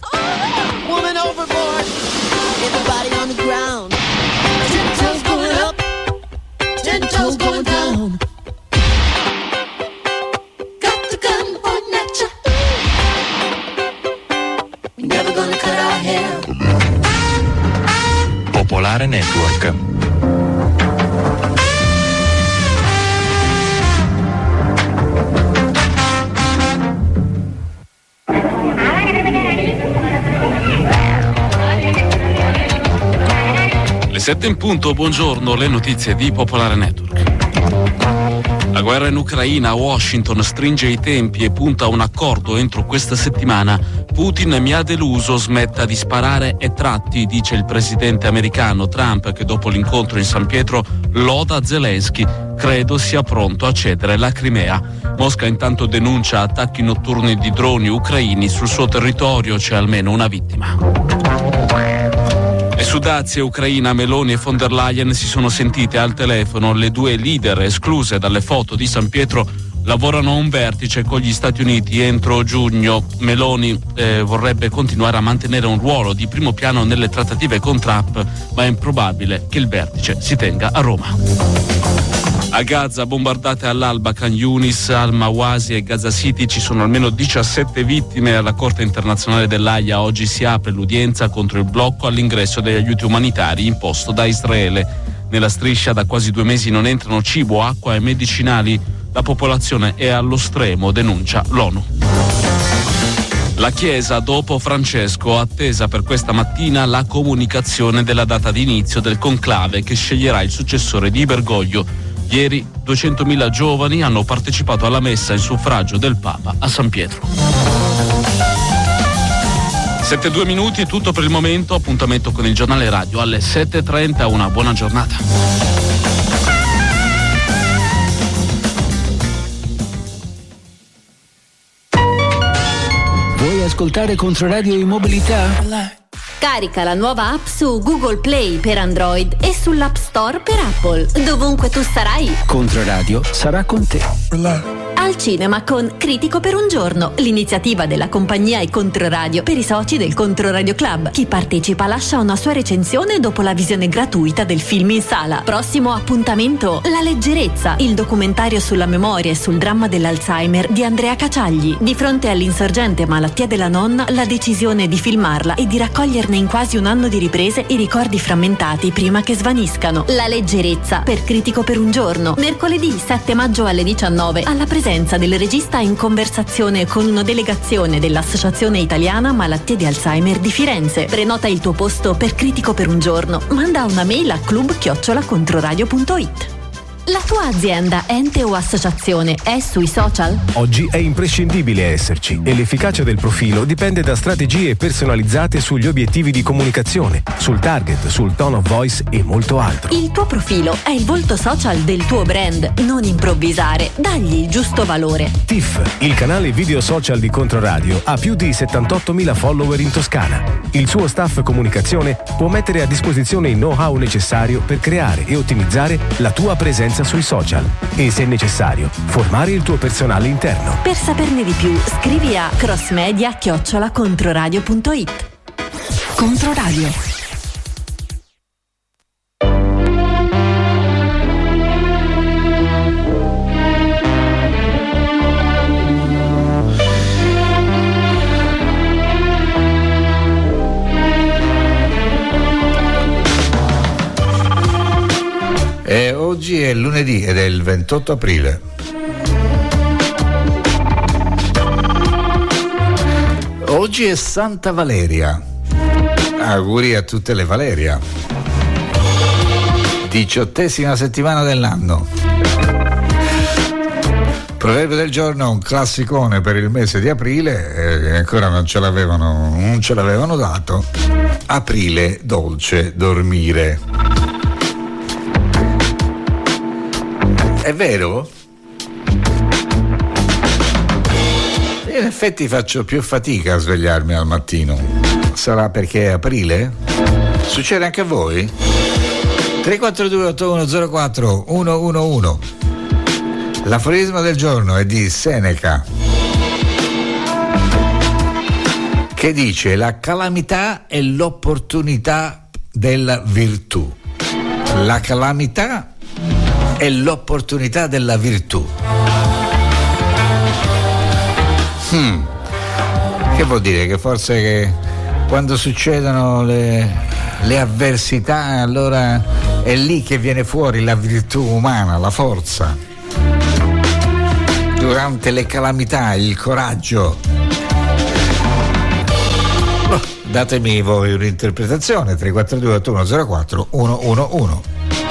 Woman overboard, everybody on the ground. 10 toes going up, 10 toes going down. Got the gun pointing at you. We're never gonna cut our hair. Popolare Network. Le 7 in punto, buongiorno, le notizie di Popolare Network. La guerra in Ucraina, Washington stringe i tempi e punta a un accordo entro questa settimana. Putin mi ha deluso, smetta di sparare e tratti, dice il presidente americano. Trump, che dopo l'incontro in San Pietro loda Zelensky, credo sia pronto a cedere la Crimea. Mosca intanto denuncia attacchi notturni di droni ucraini sul suo territorio, c'è almeno una vittima. E su Dazia, Ucraina, Meloni e von der Leyen si sono sentite al telefono. Le due leader, escluse dalle foto di San Pietro, lavorano a un vertice con gli Stati Uniti entro giugno. Meloni vorrebbe continuare a mantenere un ruolo di primo piano nelle trattative con Trump, ma è improbabile che il vertice si tenga a Roma. A Gaza, bombardate all'alba Khan Yunis, Al-Mawasi e Gaza City, ci sono almeno 17 vittime. Alla Corte internazionale dell'Aia oggi si apre l'udienza contro il blocco all'ingresso degli aiuti umanitari imposto da Israele. Nella striscia da quasi 2 mesi non entrano cibo, acqua e medicinali. La popolazione è allo stremo, denuncia l'ONU. La Chiesa, dopo Francesco, attesa per questa mattina la comunicazione della data di inizio del conclave che sceglierà il successore di Bergoglio. Ieri 200.000 giovani hanno partecipato alla messa in suffragio del Papa a San Pietro. 7:02 minuti, è tutto per il momento. Appuntamento con il giornale radio alle 7:30. Una buona giornata. Vuoi ascoltare Controradio Immobilità? Carica la nuova app su Google Play per Android e sull'App Store per Apple. Dovunque tu sarai, Controradio sarà con te. Al cinema con Critico per un giorno, l'iniziativa della compagnia e Controradio per i soci del Controradio Club. Chi partecipa lascia una sua recensione dopo la visione gratuita del film in sala. Prossimo appuntamento, La leggerezza, il documentario sulla memoria e sul dramma dell'Alzheimer di Andrea Caciagli. Di fronte all'insorgente malattia della nonna, la decisione di filmarla e di raccoglierne in quasi un anno di riprese i ricordi frammentati prima che svaniscano. La leggerezza, per Critico per un giorno, mercoledì 7 maggio alle 19, alla presenza del regista in conversazione con una delegazione dell'Associazione Italiana Malattie di Alzheimer di Firenze. Prenota il tuo posto per Critico per un giorno. Manda una mail a club@controradio.it. La tua azienda, ente o associazione è sui social? Oggi è imprescindibile esserci e l'efficacia del profilo dipende da strategie personalizzate sugli obiettivi di comunicazione, sul target, sul tone of voice e molto altro. Il tuo profilo è il volto social del tuo brand, non improvvisare, dagli il giusto valore. TIFF, il canale video social di Controradio, ha più di 78.000 follower in Toscana. Il suo staff comunicazione può mettere a disposizione il know-how necessario per creare e ottimizzare la tua presenza sui social e, se necessario, formare il tuo personale interno. Per saperne di più, scrivi a crossmedia@controradio.it. Controradio. E oggi è lunedì ed è il 28 aprile. Oggi è Santa Valeria. Auguri a tutte le Valeria. 18ª settimana dell'anno. Proverbio del giorno, un classicone per il mese di aprile, ancora non ce l'avevano dato. Aprile dolce dormire. È vero? In effetti faccio più fatica a svegliarmi al mattino. Sarà perché è aprile? Succede anche a voi? 342 8104 111. L'aforisma del giorno è di Seneca, che dice: la calamità è l'opportunità della virtù. La calamità è l'opportunità della virtù. Che vuol dire? Che forse quando succedono le avversità, allora è lì che viene fuori la virtù umana, la forza. Durante le calamità, il coraggio. Datemi voi un'interpretazione. 342 8104 111.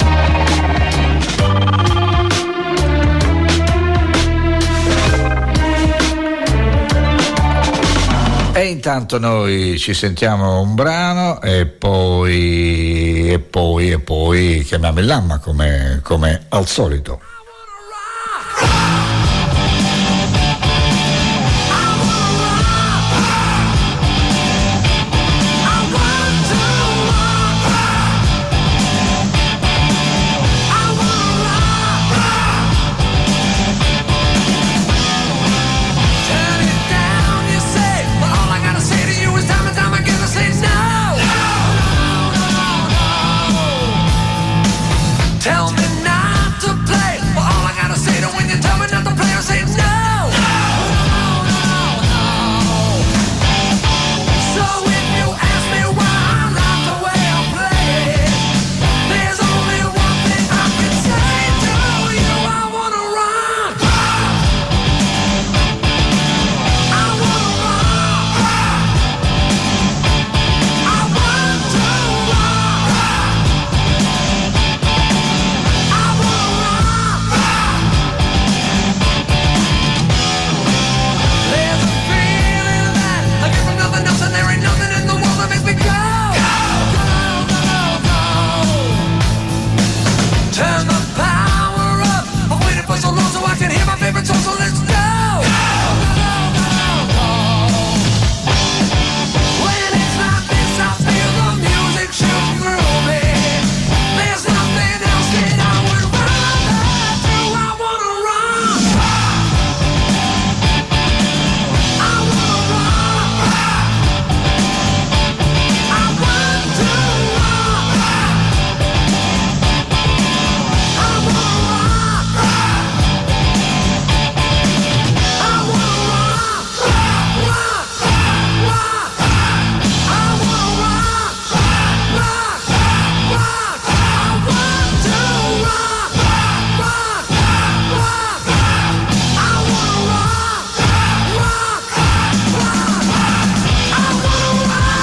E intanto noi ci sentiamo un brano e poi chiamiamo il Lamma come al solito. Tell me not to play, but all I gotta say to when you tell me not to play, I say no. So if you ask me why I like the way I play, there's only one thing I can say to you: I wanna rock. I wanna rock. I want to rock. There's a feeling that I get from nothing else, and there ain't nothing in the world that makes me go. Turn the power up. I'm waiting for so long so I can hear my favorite song, so let's go. When it's like this, I feel the music shoot through me. There's nothing else that I would rather do. I wanna rock. I wanna rock. I want to rock. I wanna rock. I wanna rock. Rock, rock. I wanna rock. Rock, rock. I want to rock. Rock, rock. I wanna rock. Rock, rock. I wanna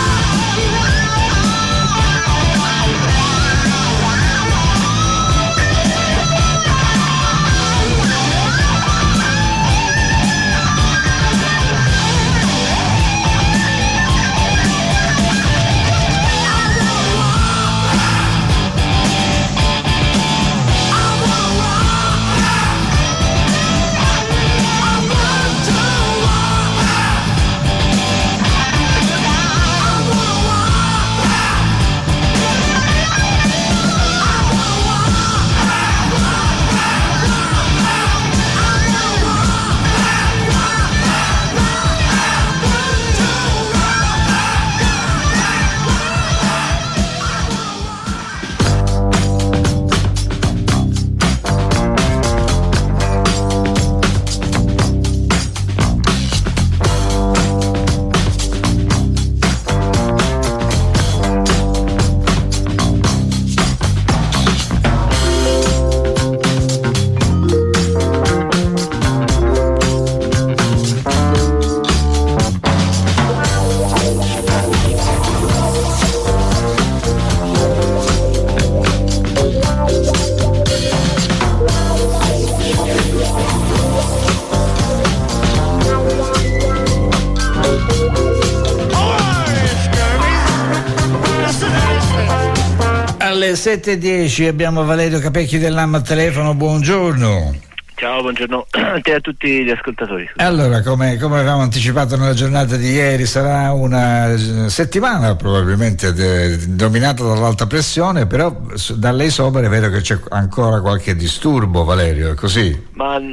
Alle 7:10 abbiamo Valerio Capecchi del Lamma al telefono. Buongiorno. Ciao, buongiorno a te e a tutti gli ascoltatori. Allora, come avevamo anticipato nella giornata di ieri, sarà una settimana probabilmente dominata dall'alta pressione, però dalle isomere vedo che c'è ancora qualche disturbo, Valerio, è così? Ma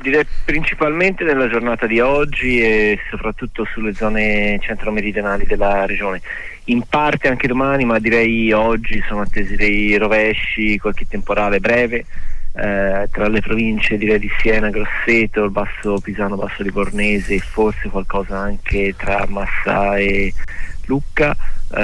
direi principalmente nella giornata di oggi e soprattutto sulle zone centro-meridionali della regione. In parte anche domani, ma direi oggi sono attesi dei rovesci, qualche temporale breve tra le province direi di Siena, Grosseto, il Basso Pisano, Basso Livornese e forse qualcosa anche tra Massa e Lucca,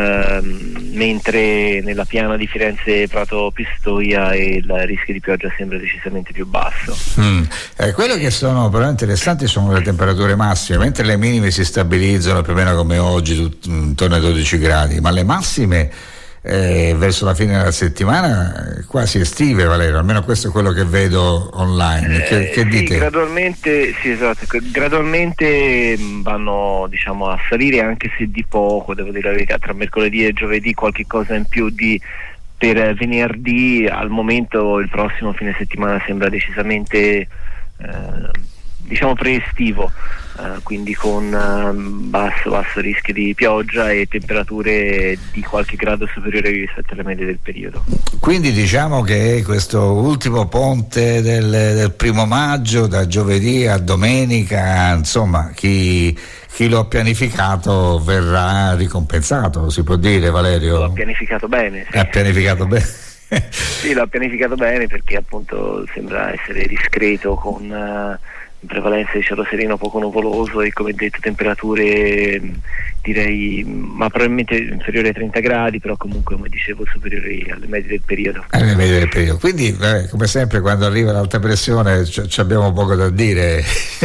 mentre nella piana di Firenze, Prato, Pistoia il rischio di pioggia sembra decisamente più basso. Quello che sono però interessanti sono le temperature massime, mentre le minime si stabilizzano più o meno come oggi, intorno ai 12 gradi, ma le massime verso la fine della settimana quasi estive, Valerio, almeno questo è quello che vedo online. Che dite? Gradualmente, sì, esatto, gradualmente vanno, diciamo, a salire, anche se di poco, devo dire la verità. Tra mercoledì e giovedì qualche cosa in più per venerdì. Al momento il prossimo fine settimana sembra decisamente diciamo pre-estivo, quindi con basso rischio di pioggia e temperature di qualche grado superiore rispetto alle medie del periodo. Quindi diciamo che questo ultimo ponte del 1° maggio, da giovedì a domenica, insomma, chi lo ha pianificato verrà ricompensato, si può dire, Valerio? Lo ha pianificato bene. Sì. Ha pianificato bene. Sì, l'ha pianificato bene, perché appunto sembra essere discreto, con in prevalenza di cielo sereno poco nuvoloso e, come detto, temperature direi ma probabilmente inferiori ai 30 gradi, però comunque, come dicevo, superiori alle medie del periodo. Quindi come sempre quando arriva l'alta pressione abbiamo poco da dire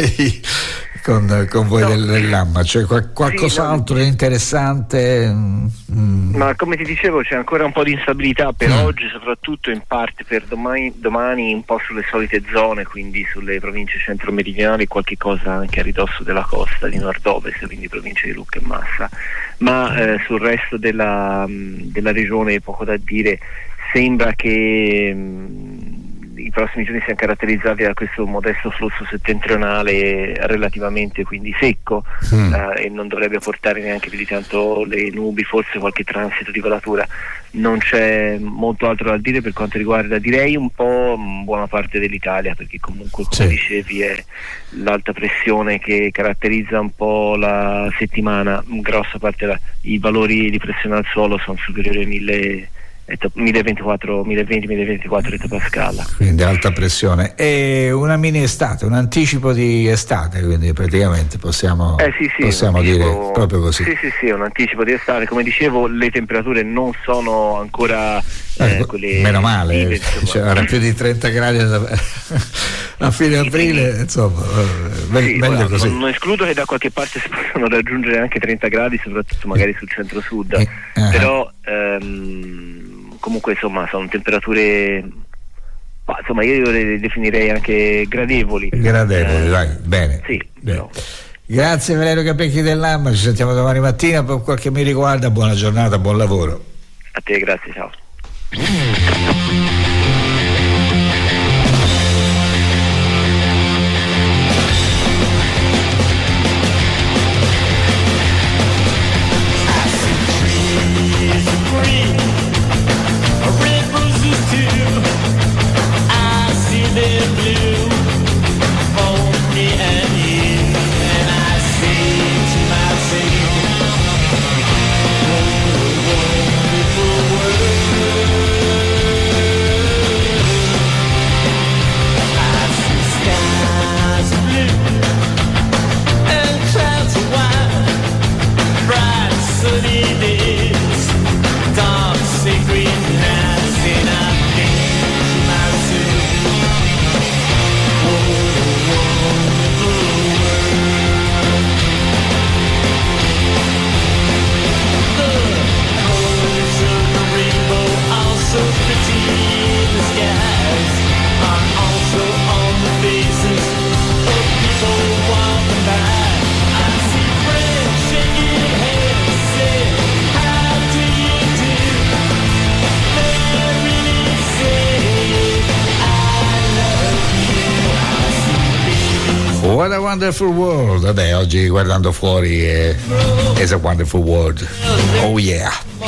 con voi dell'AMMA, c'è qualcos'altro di interessante? Ma come ti dicevo, c'è ancora un po' di instabilità per oggi, soprattutto in parte per domani un po' sulle solite zone, quindi sulle province centro-meridionali, qualche cosa anche a ridosso della costa di nord-ovest, quindi province di Lucca e Massa, ma sul resto della regione poco da dire. Sembra che i prossimi giorni siano caratterizzati da questo modesto flusso settentrionale relativamente quindi secco, e non dovrebbe portare neanche più di tanto le nubi, forse qualche transito di colatura. Non c'è molto altro da dire per quanto riguarda, direi, un po' buona parte dell'Italia, perché comunque, come dicevi, è l'alta pressione che caratterizza un po' la settimana. Grossa parte i valori di pressione al suolo sono superiori ai 1020-1024 ettopascal. Quindi alta pressione. E una mini estate, un anticipo di estate, quindi praticamente possiamo dire proprio così. Sì, un anticipo di estate. Come dicevo, le temperature non sono ancora quelle, meno male, c'era più di 30 gradi a fine aprile, insomma, meglio così. Non escludo che da qualche parte si possano raggiungere anche 30 gradi, soprattutto magari sul centro-sud, però comunque, insomma, sono temperature, insomma, io le definirei anche gradevoli. Dai, bene. Sì, bene. Grazie Valerio Capecchi dell'AMMA, ci sentiamo domani mattina. Per quel che mi riguarda, buona giornata, buon lavoro. A te, grazie, ciao. What a wonderful world. Vabbè, oggi guardando fuori è a wonderful world. Oh yeah.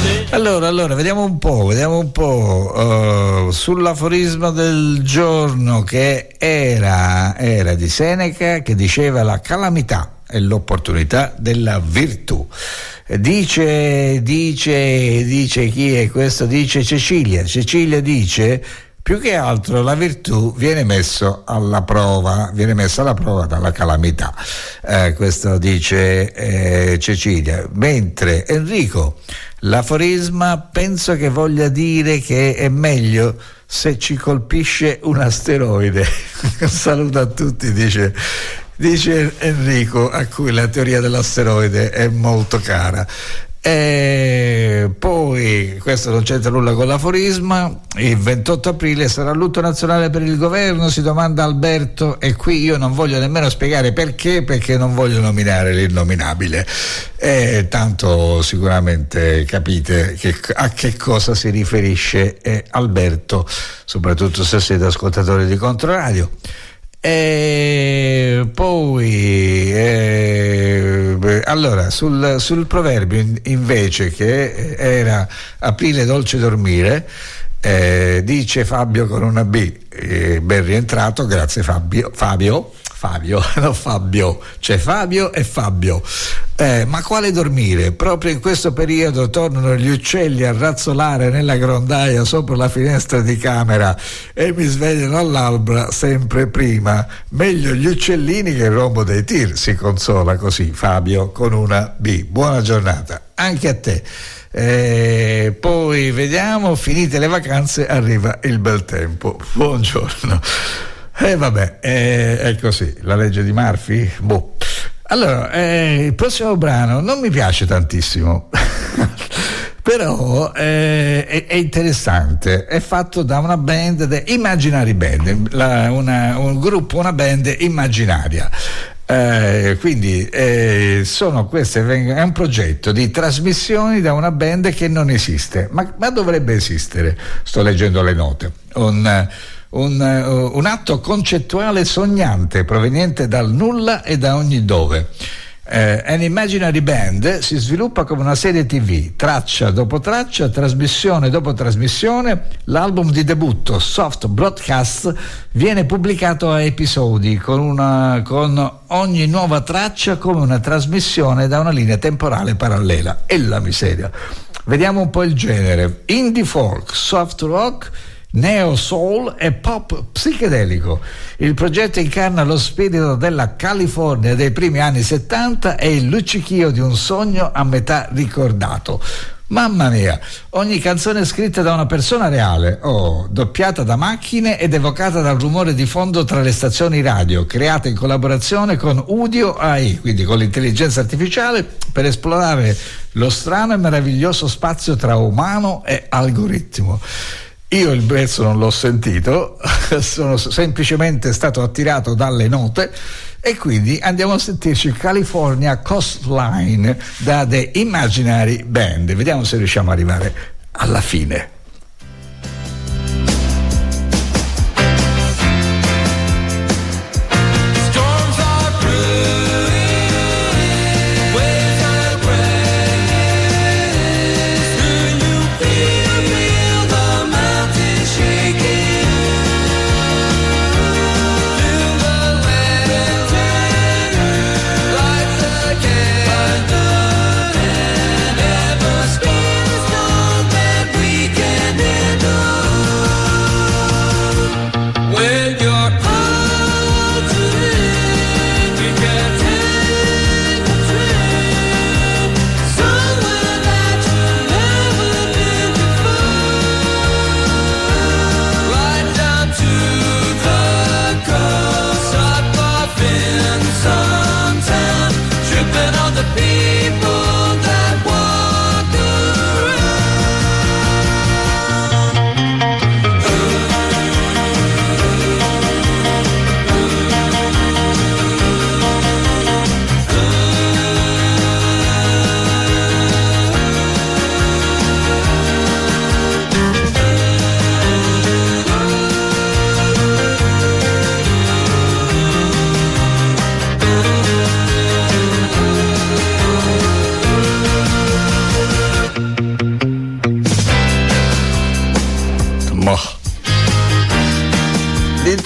Allora, vediamo un po' sull'aforisma del giorno, che era di Seneca, che diceva: la calamità è l'opportunità della virtù. Dice chi è questo? Dice Cecilia dice: più che altro la virtù viene messa alla prova dalla calamità. Questo dice Cecilia. Mentre Enrico, l'aforisma penso che voglia dire che è meglio se ci colpisce un asteroide. Saluto a tutti, dice Enrico, a cui la teoria dell'asteroide è molto cara. E poi, questo non c'entra nulla con l'aforisma, il 28 aprile sarà lutto nazionale per il governo, si domanda Alberto, e qui io non voglio nemmeno spiegare perché non voglio nominare l'innominabile, tanto sicuramente capite a che cosa si riferisce Alberto, soprattutto se siete ascoltatori di Controradio. E poi allora sul proverbio invece, che era aprile dolce dormire, dice Fabio con una B, ben rientrato, grazie Fabio, no Fabio, c'è Fabio e Fabio. Ma quale dormire? Proprio in questo periodo tornano gli uccelli a razzolare nella grondaia sopra la finestra di camera e mi svegliano all'alba sempre prima. Meglio gli uccellini che il rombo dei tir, si consola così Fabio con una B. Buona giornata anche a te. Poi vediamo, finite le vacanze arriva il bel tempo. Buongiorno. Vabbè, è così, la legge di Murphy? Boh. Allora, il prossimo brano non mi piace tantissimo, però è interessante, è fatto da una band, Imaginary Band, un gruppo, una band immaginaria. Quindi sono queste, è un progetto di trasmissioni da una band che non esiste, ma dovrebbe esistere. Sto leggendo le note. Un atto concettuale sognante proveniente dal nulla e da ogni dove. An Imaginary Band si sviluppa come una serie TV, traccia dopo traccia, trasmissione dopo trasmissione. L'album di debutto, Soft Broadcast, viene pubblicato a episodi con ogni nuova traccia come una trasmissione da una linea temporale parallela. E la miseria. Vediamo un po' il genere: indie folk, soft rock, neo soul e pop psichedelico. Il progetto incarna lo spirito della California dei primi anni 70 e il luccichio di un sogno a metà ricordato. Mamma mia, ogni canzone è scritta da una persona reale, doppiata da macchine ed evocata dal rumore di fondo tra le stazioni radio, creata in collaborazione con Udio AI, quindi con l'intelligenza artificiale, per esplorare lo strano e meraviglioso spazio tra umano e algoritmo. Io il pezzo non l'ho sentito, sono semplicemente stato attirato dalle note, e quindi andiamo a sentirci California Coastline da The Imaginary Band. Vediamo se riusciamo ad arrivare alla fine. Can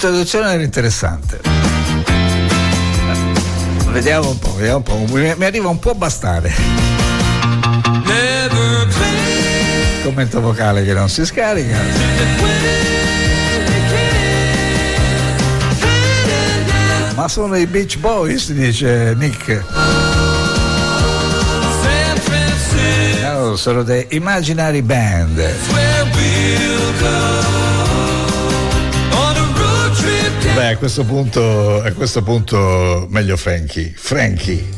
L'introduzione era interessante. Vediamo un po'. Mi arriva un po' a bastare. Commento vocale che non si scarica. Ma sono i Beach Boys, dice Nick. No, sono dei Imaginary Band. Beh, a questo punto meglio Frankie.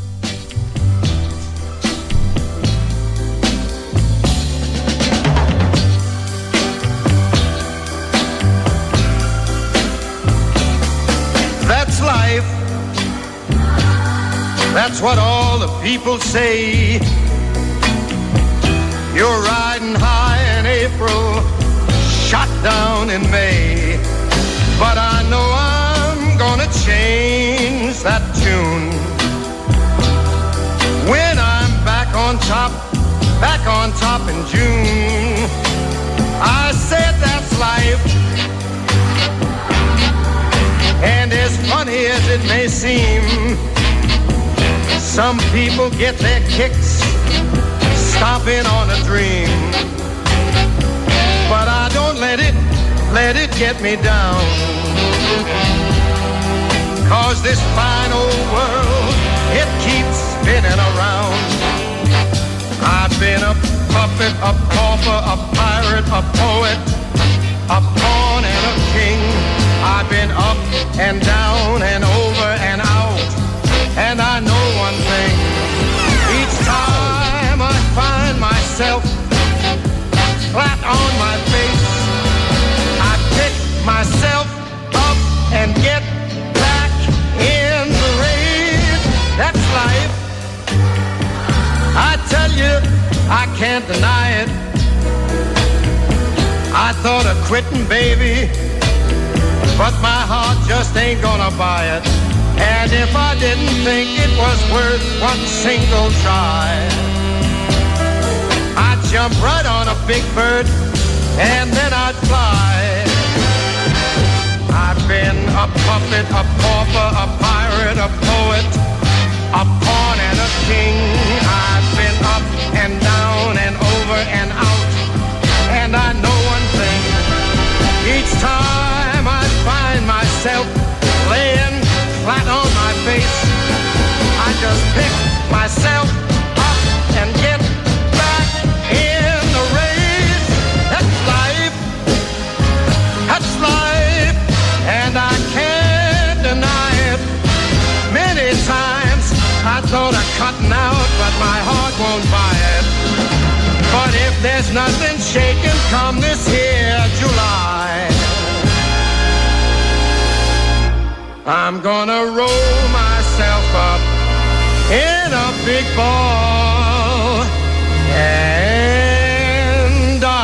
That's life. That's what all the people say. You're riding high in April, shot down in May. But I know I'm gonna change that tune when I'm back on top in June. I said that's life, and as funny as it may seem, some people get their kicks stomping on a dream. But I don't let it get me down, 'cause this fine old world, it keeps spinning around. I've been a puppet, a pauper, a pirate, a poet, a pawn and a king. I've been up and down and over and out, and I know one thing: each time I find myself flat on my face, I pick myself up and get back in the race. That's life. I tell you, I can't deny it. I thought of quitting, baby, but my heart just ain't gonna buy it. And if I didn't think it was worth one single try, I'd jump right on a big bird and then I'd fly. I've been a puppet, a pauper, a pirate, a poet, a pawn and a king. I've been up and down and over and out, and I know one thing: each time I find myself laying flat on my face, I just pick myself up and get back in the race. That's life. That's life. And I can't deny it. Many times I thought of cutting out, but my heart won't buy it. But if there's nothing shaking come this here July, I'm gonna roll myself up in a big ball and die.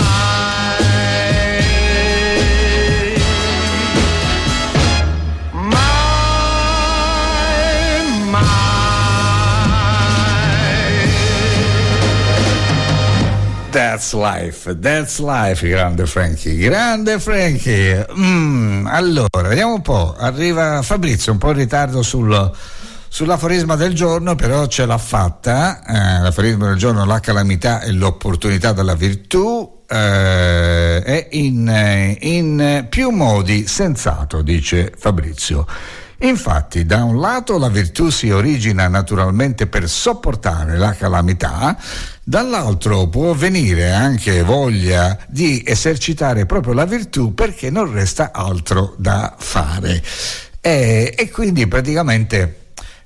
That's life, grande Frankie. Allora, vediamo un po'. Arriva Fabrizio, un po' in ritardo sull'aforisma del giorno, però ce l'ha fatta. L'aforisma del giorno: la calamità è l'opportunità della virtù. È in più modi sensato, dice Fabrizio. Infatti, da un lato la virtù si origina naturalmente per sopportare la calamità, dall'altro può venire anche voglia di esercitare proprio la virtù perché non resta altro da fare. E quindi praticamente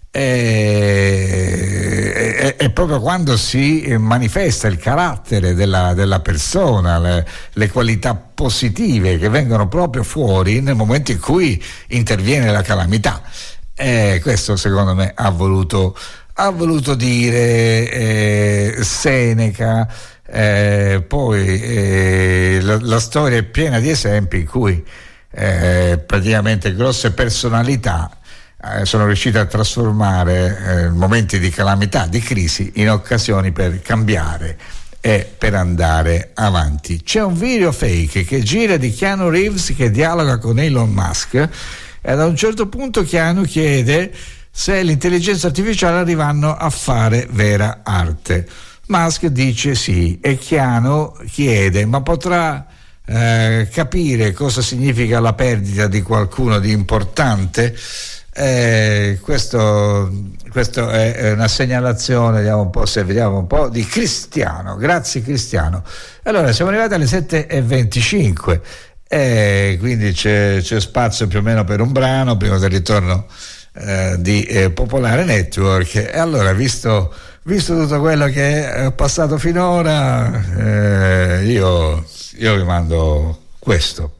è proprio quando si manifesta il carattere della persona, le qualità positive che vengono proprio fuori nel momento in cui interviene la calamità. Questo secondo me ha voluto dire Seneca. Poi la storia è piena di esempi in cui praticamente grosse personalità sono riuscite a trasformare momenti di calamità, di crisi, in occasioni per cambiare e per andare avanti. C'è un video fake che gira di Keanu Reeves che dialoga con Elon Musk e ad un certo punto Keanu chiede se l'intelligenza artificiale arriveranno a fare vera arte. Musk dice sì e Keanu chiede ma potrà capire cosa significa la perdita di qualcuno di importante? Questo è una segnalazione, vediamo un po' di Cristiano. Grazie Cristiano. Allora siamo arrivati alle 7:25 quindi c'è spazio più o meno per un brano prima del ritorno di Popolare Network. E allora visto tutto quello che è passato finora, io vi mando questo.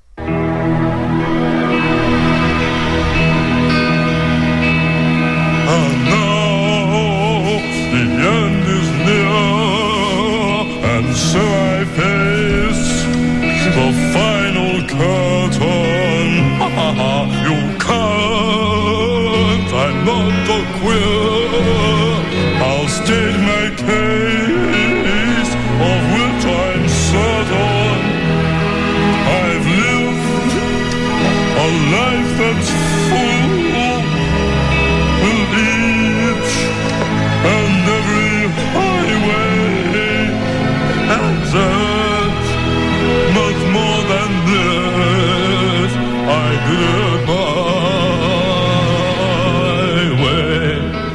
So I face the final curtain. You can't, I'm not a queer. I'll state my case, of which I'm certain. I've lived a life that's full, with each and every highway answered, much more than this. I did it my way.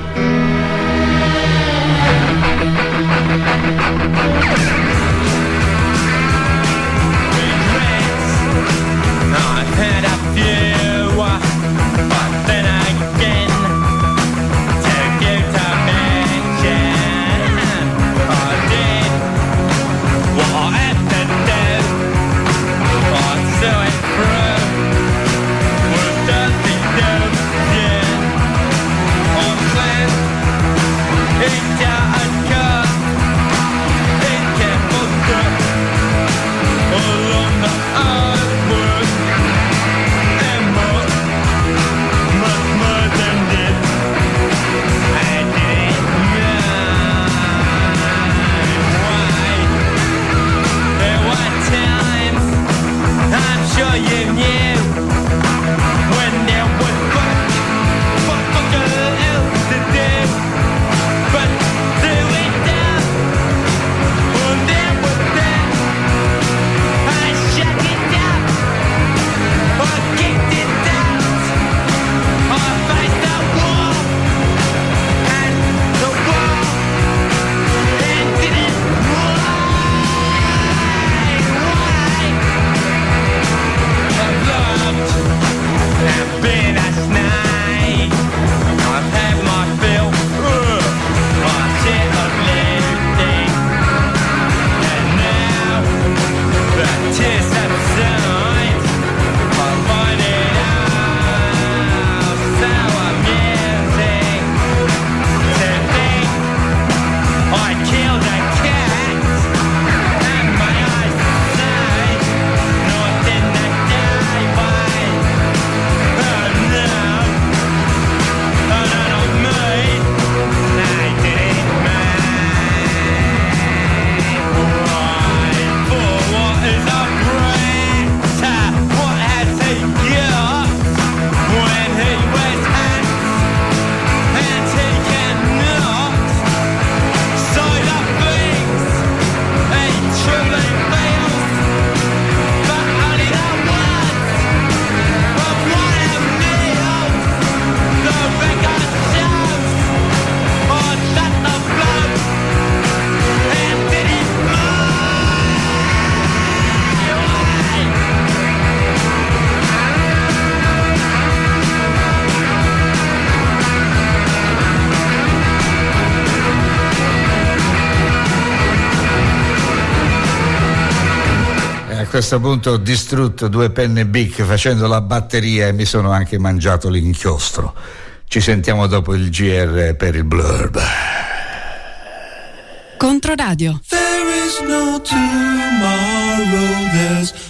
Regrets, I've had a few, but then again, to give to mention, I did what I had to do. I saw it through with dirty dudes, yeah. I planned each out cut, each careful step along the earthwork, and much more than this. I didn't know why. There were times, I'm sure you knew, when there was fuck else to do, but do it down. When there was that, I shut it down, I kicked it down, I faced the wall, and the wall ended it. I've loved and been a snake. I've had my fill, my shit of living, and now the tears subside. I find it all so amusing to think I killed a cat, and my eyes say not in the daylight. Oh no, not me. I didn't right for what is a brain. What has he got when he wears hats and he cannot? So the things he truly feels, but only the words of one of Neil's. The record shows on shut the blood and did it my way. A questo punto ho distrutto 2 penne Bic facendo la batteria e mi sono anche mangiato l'inchiostro. Ci sentiamo dopo il GR per il blurb. Controradio. There is no tomorrow, there's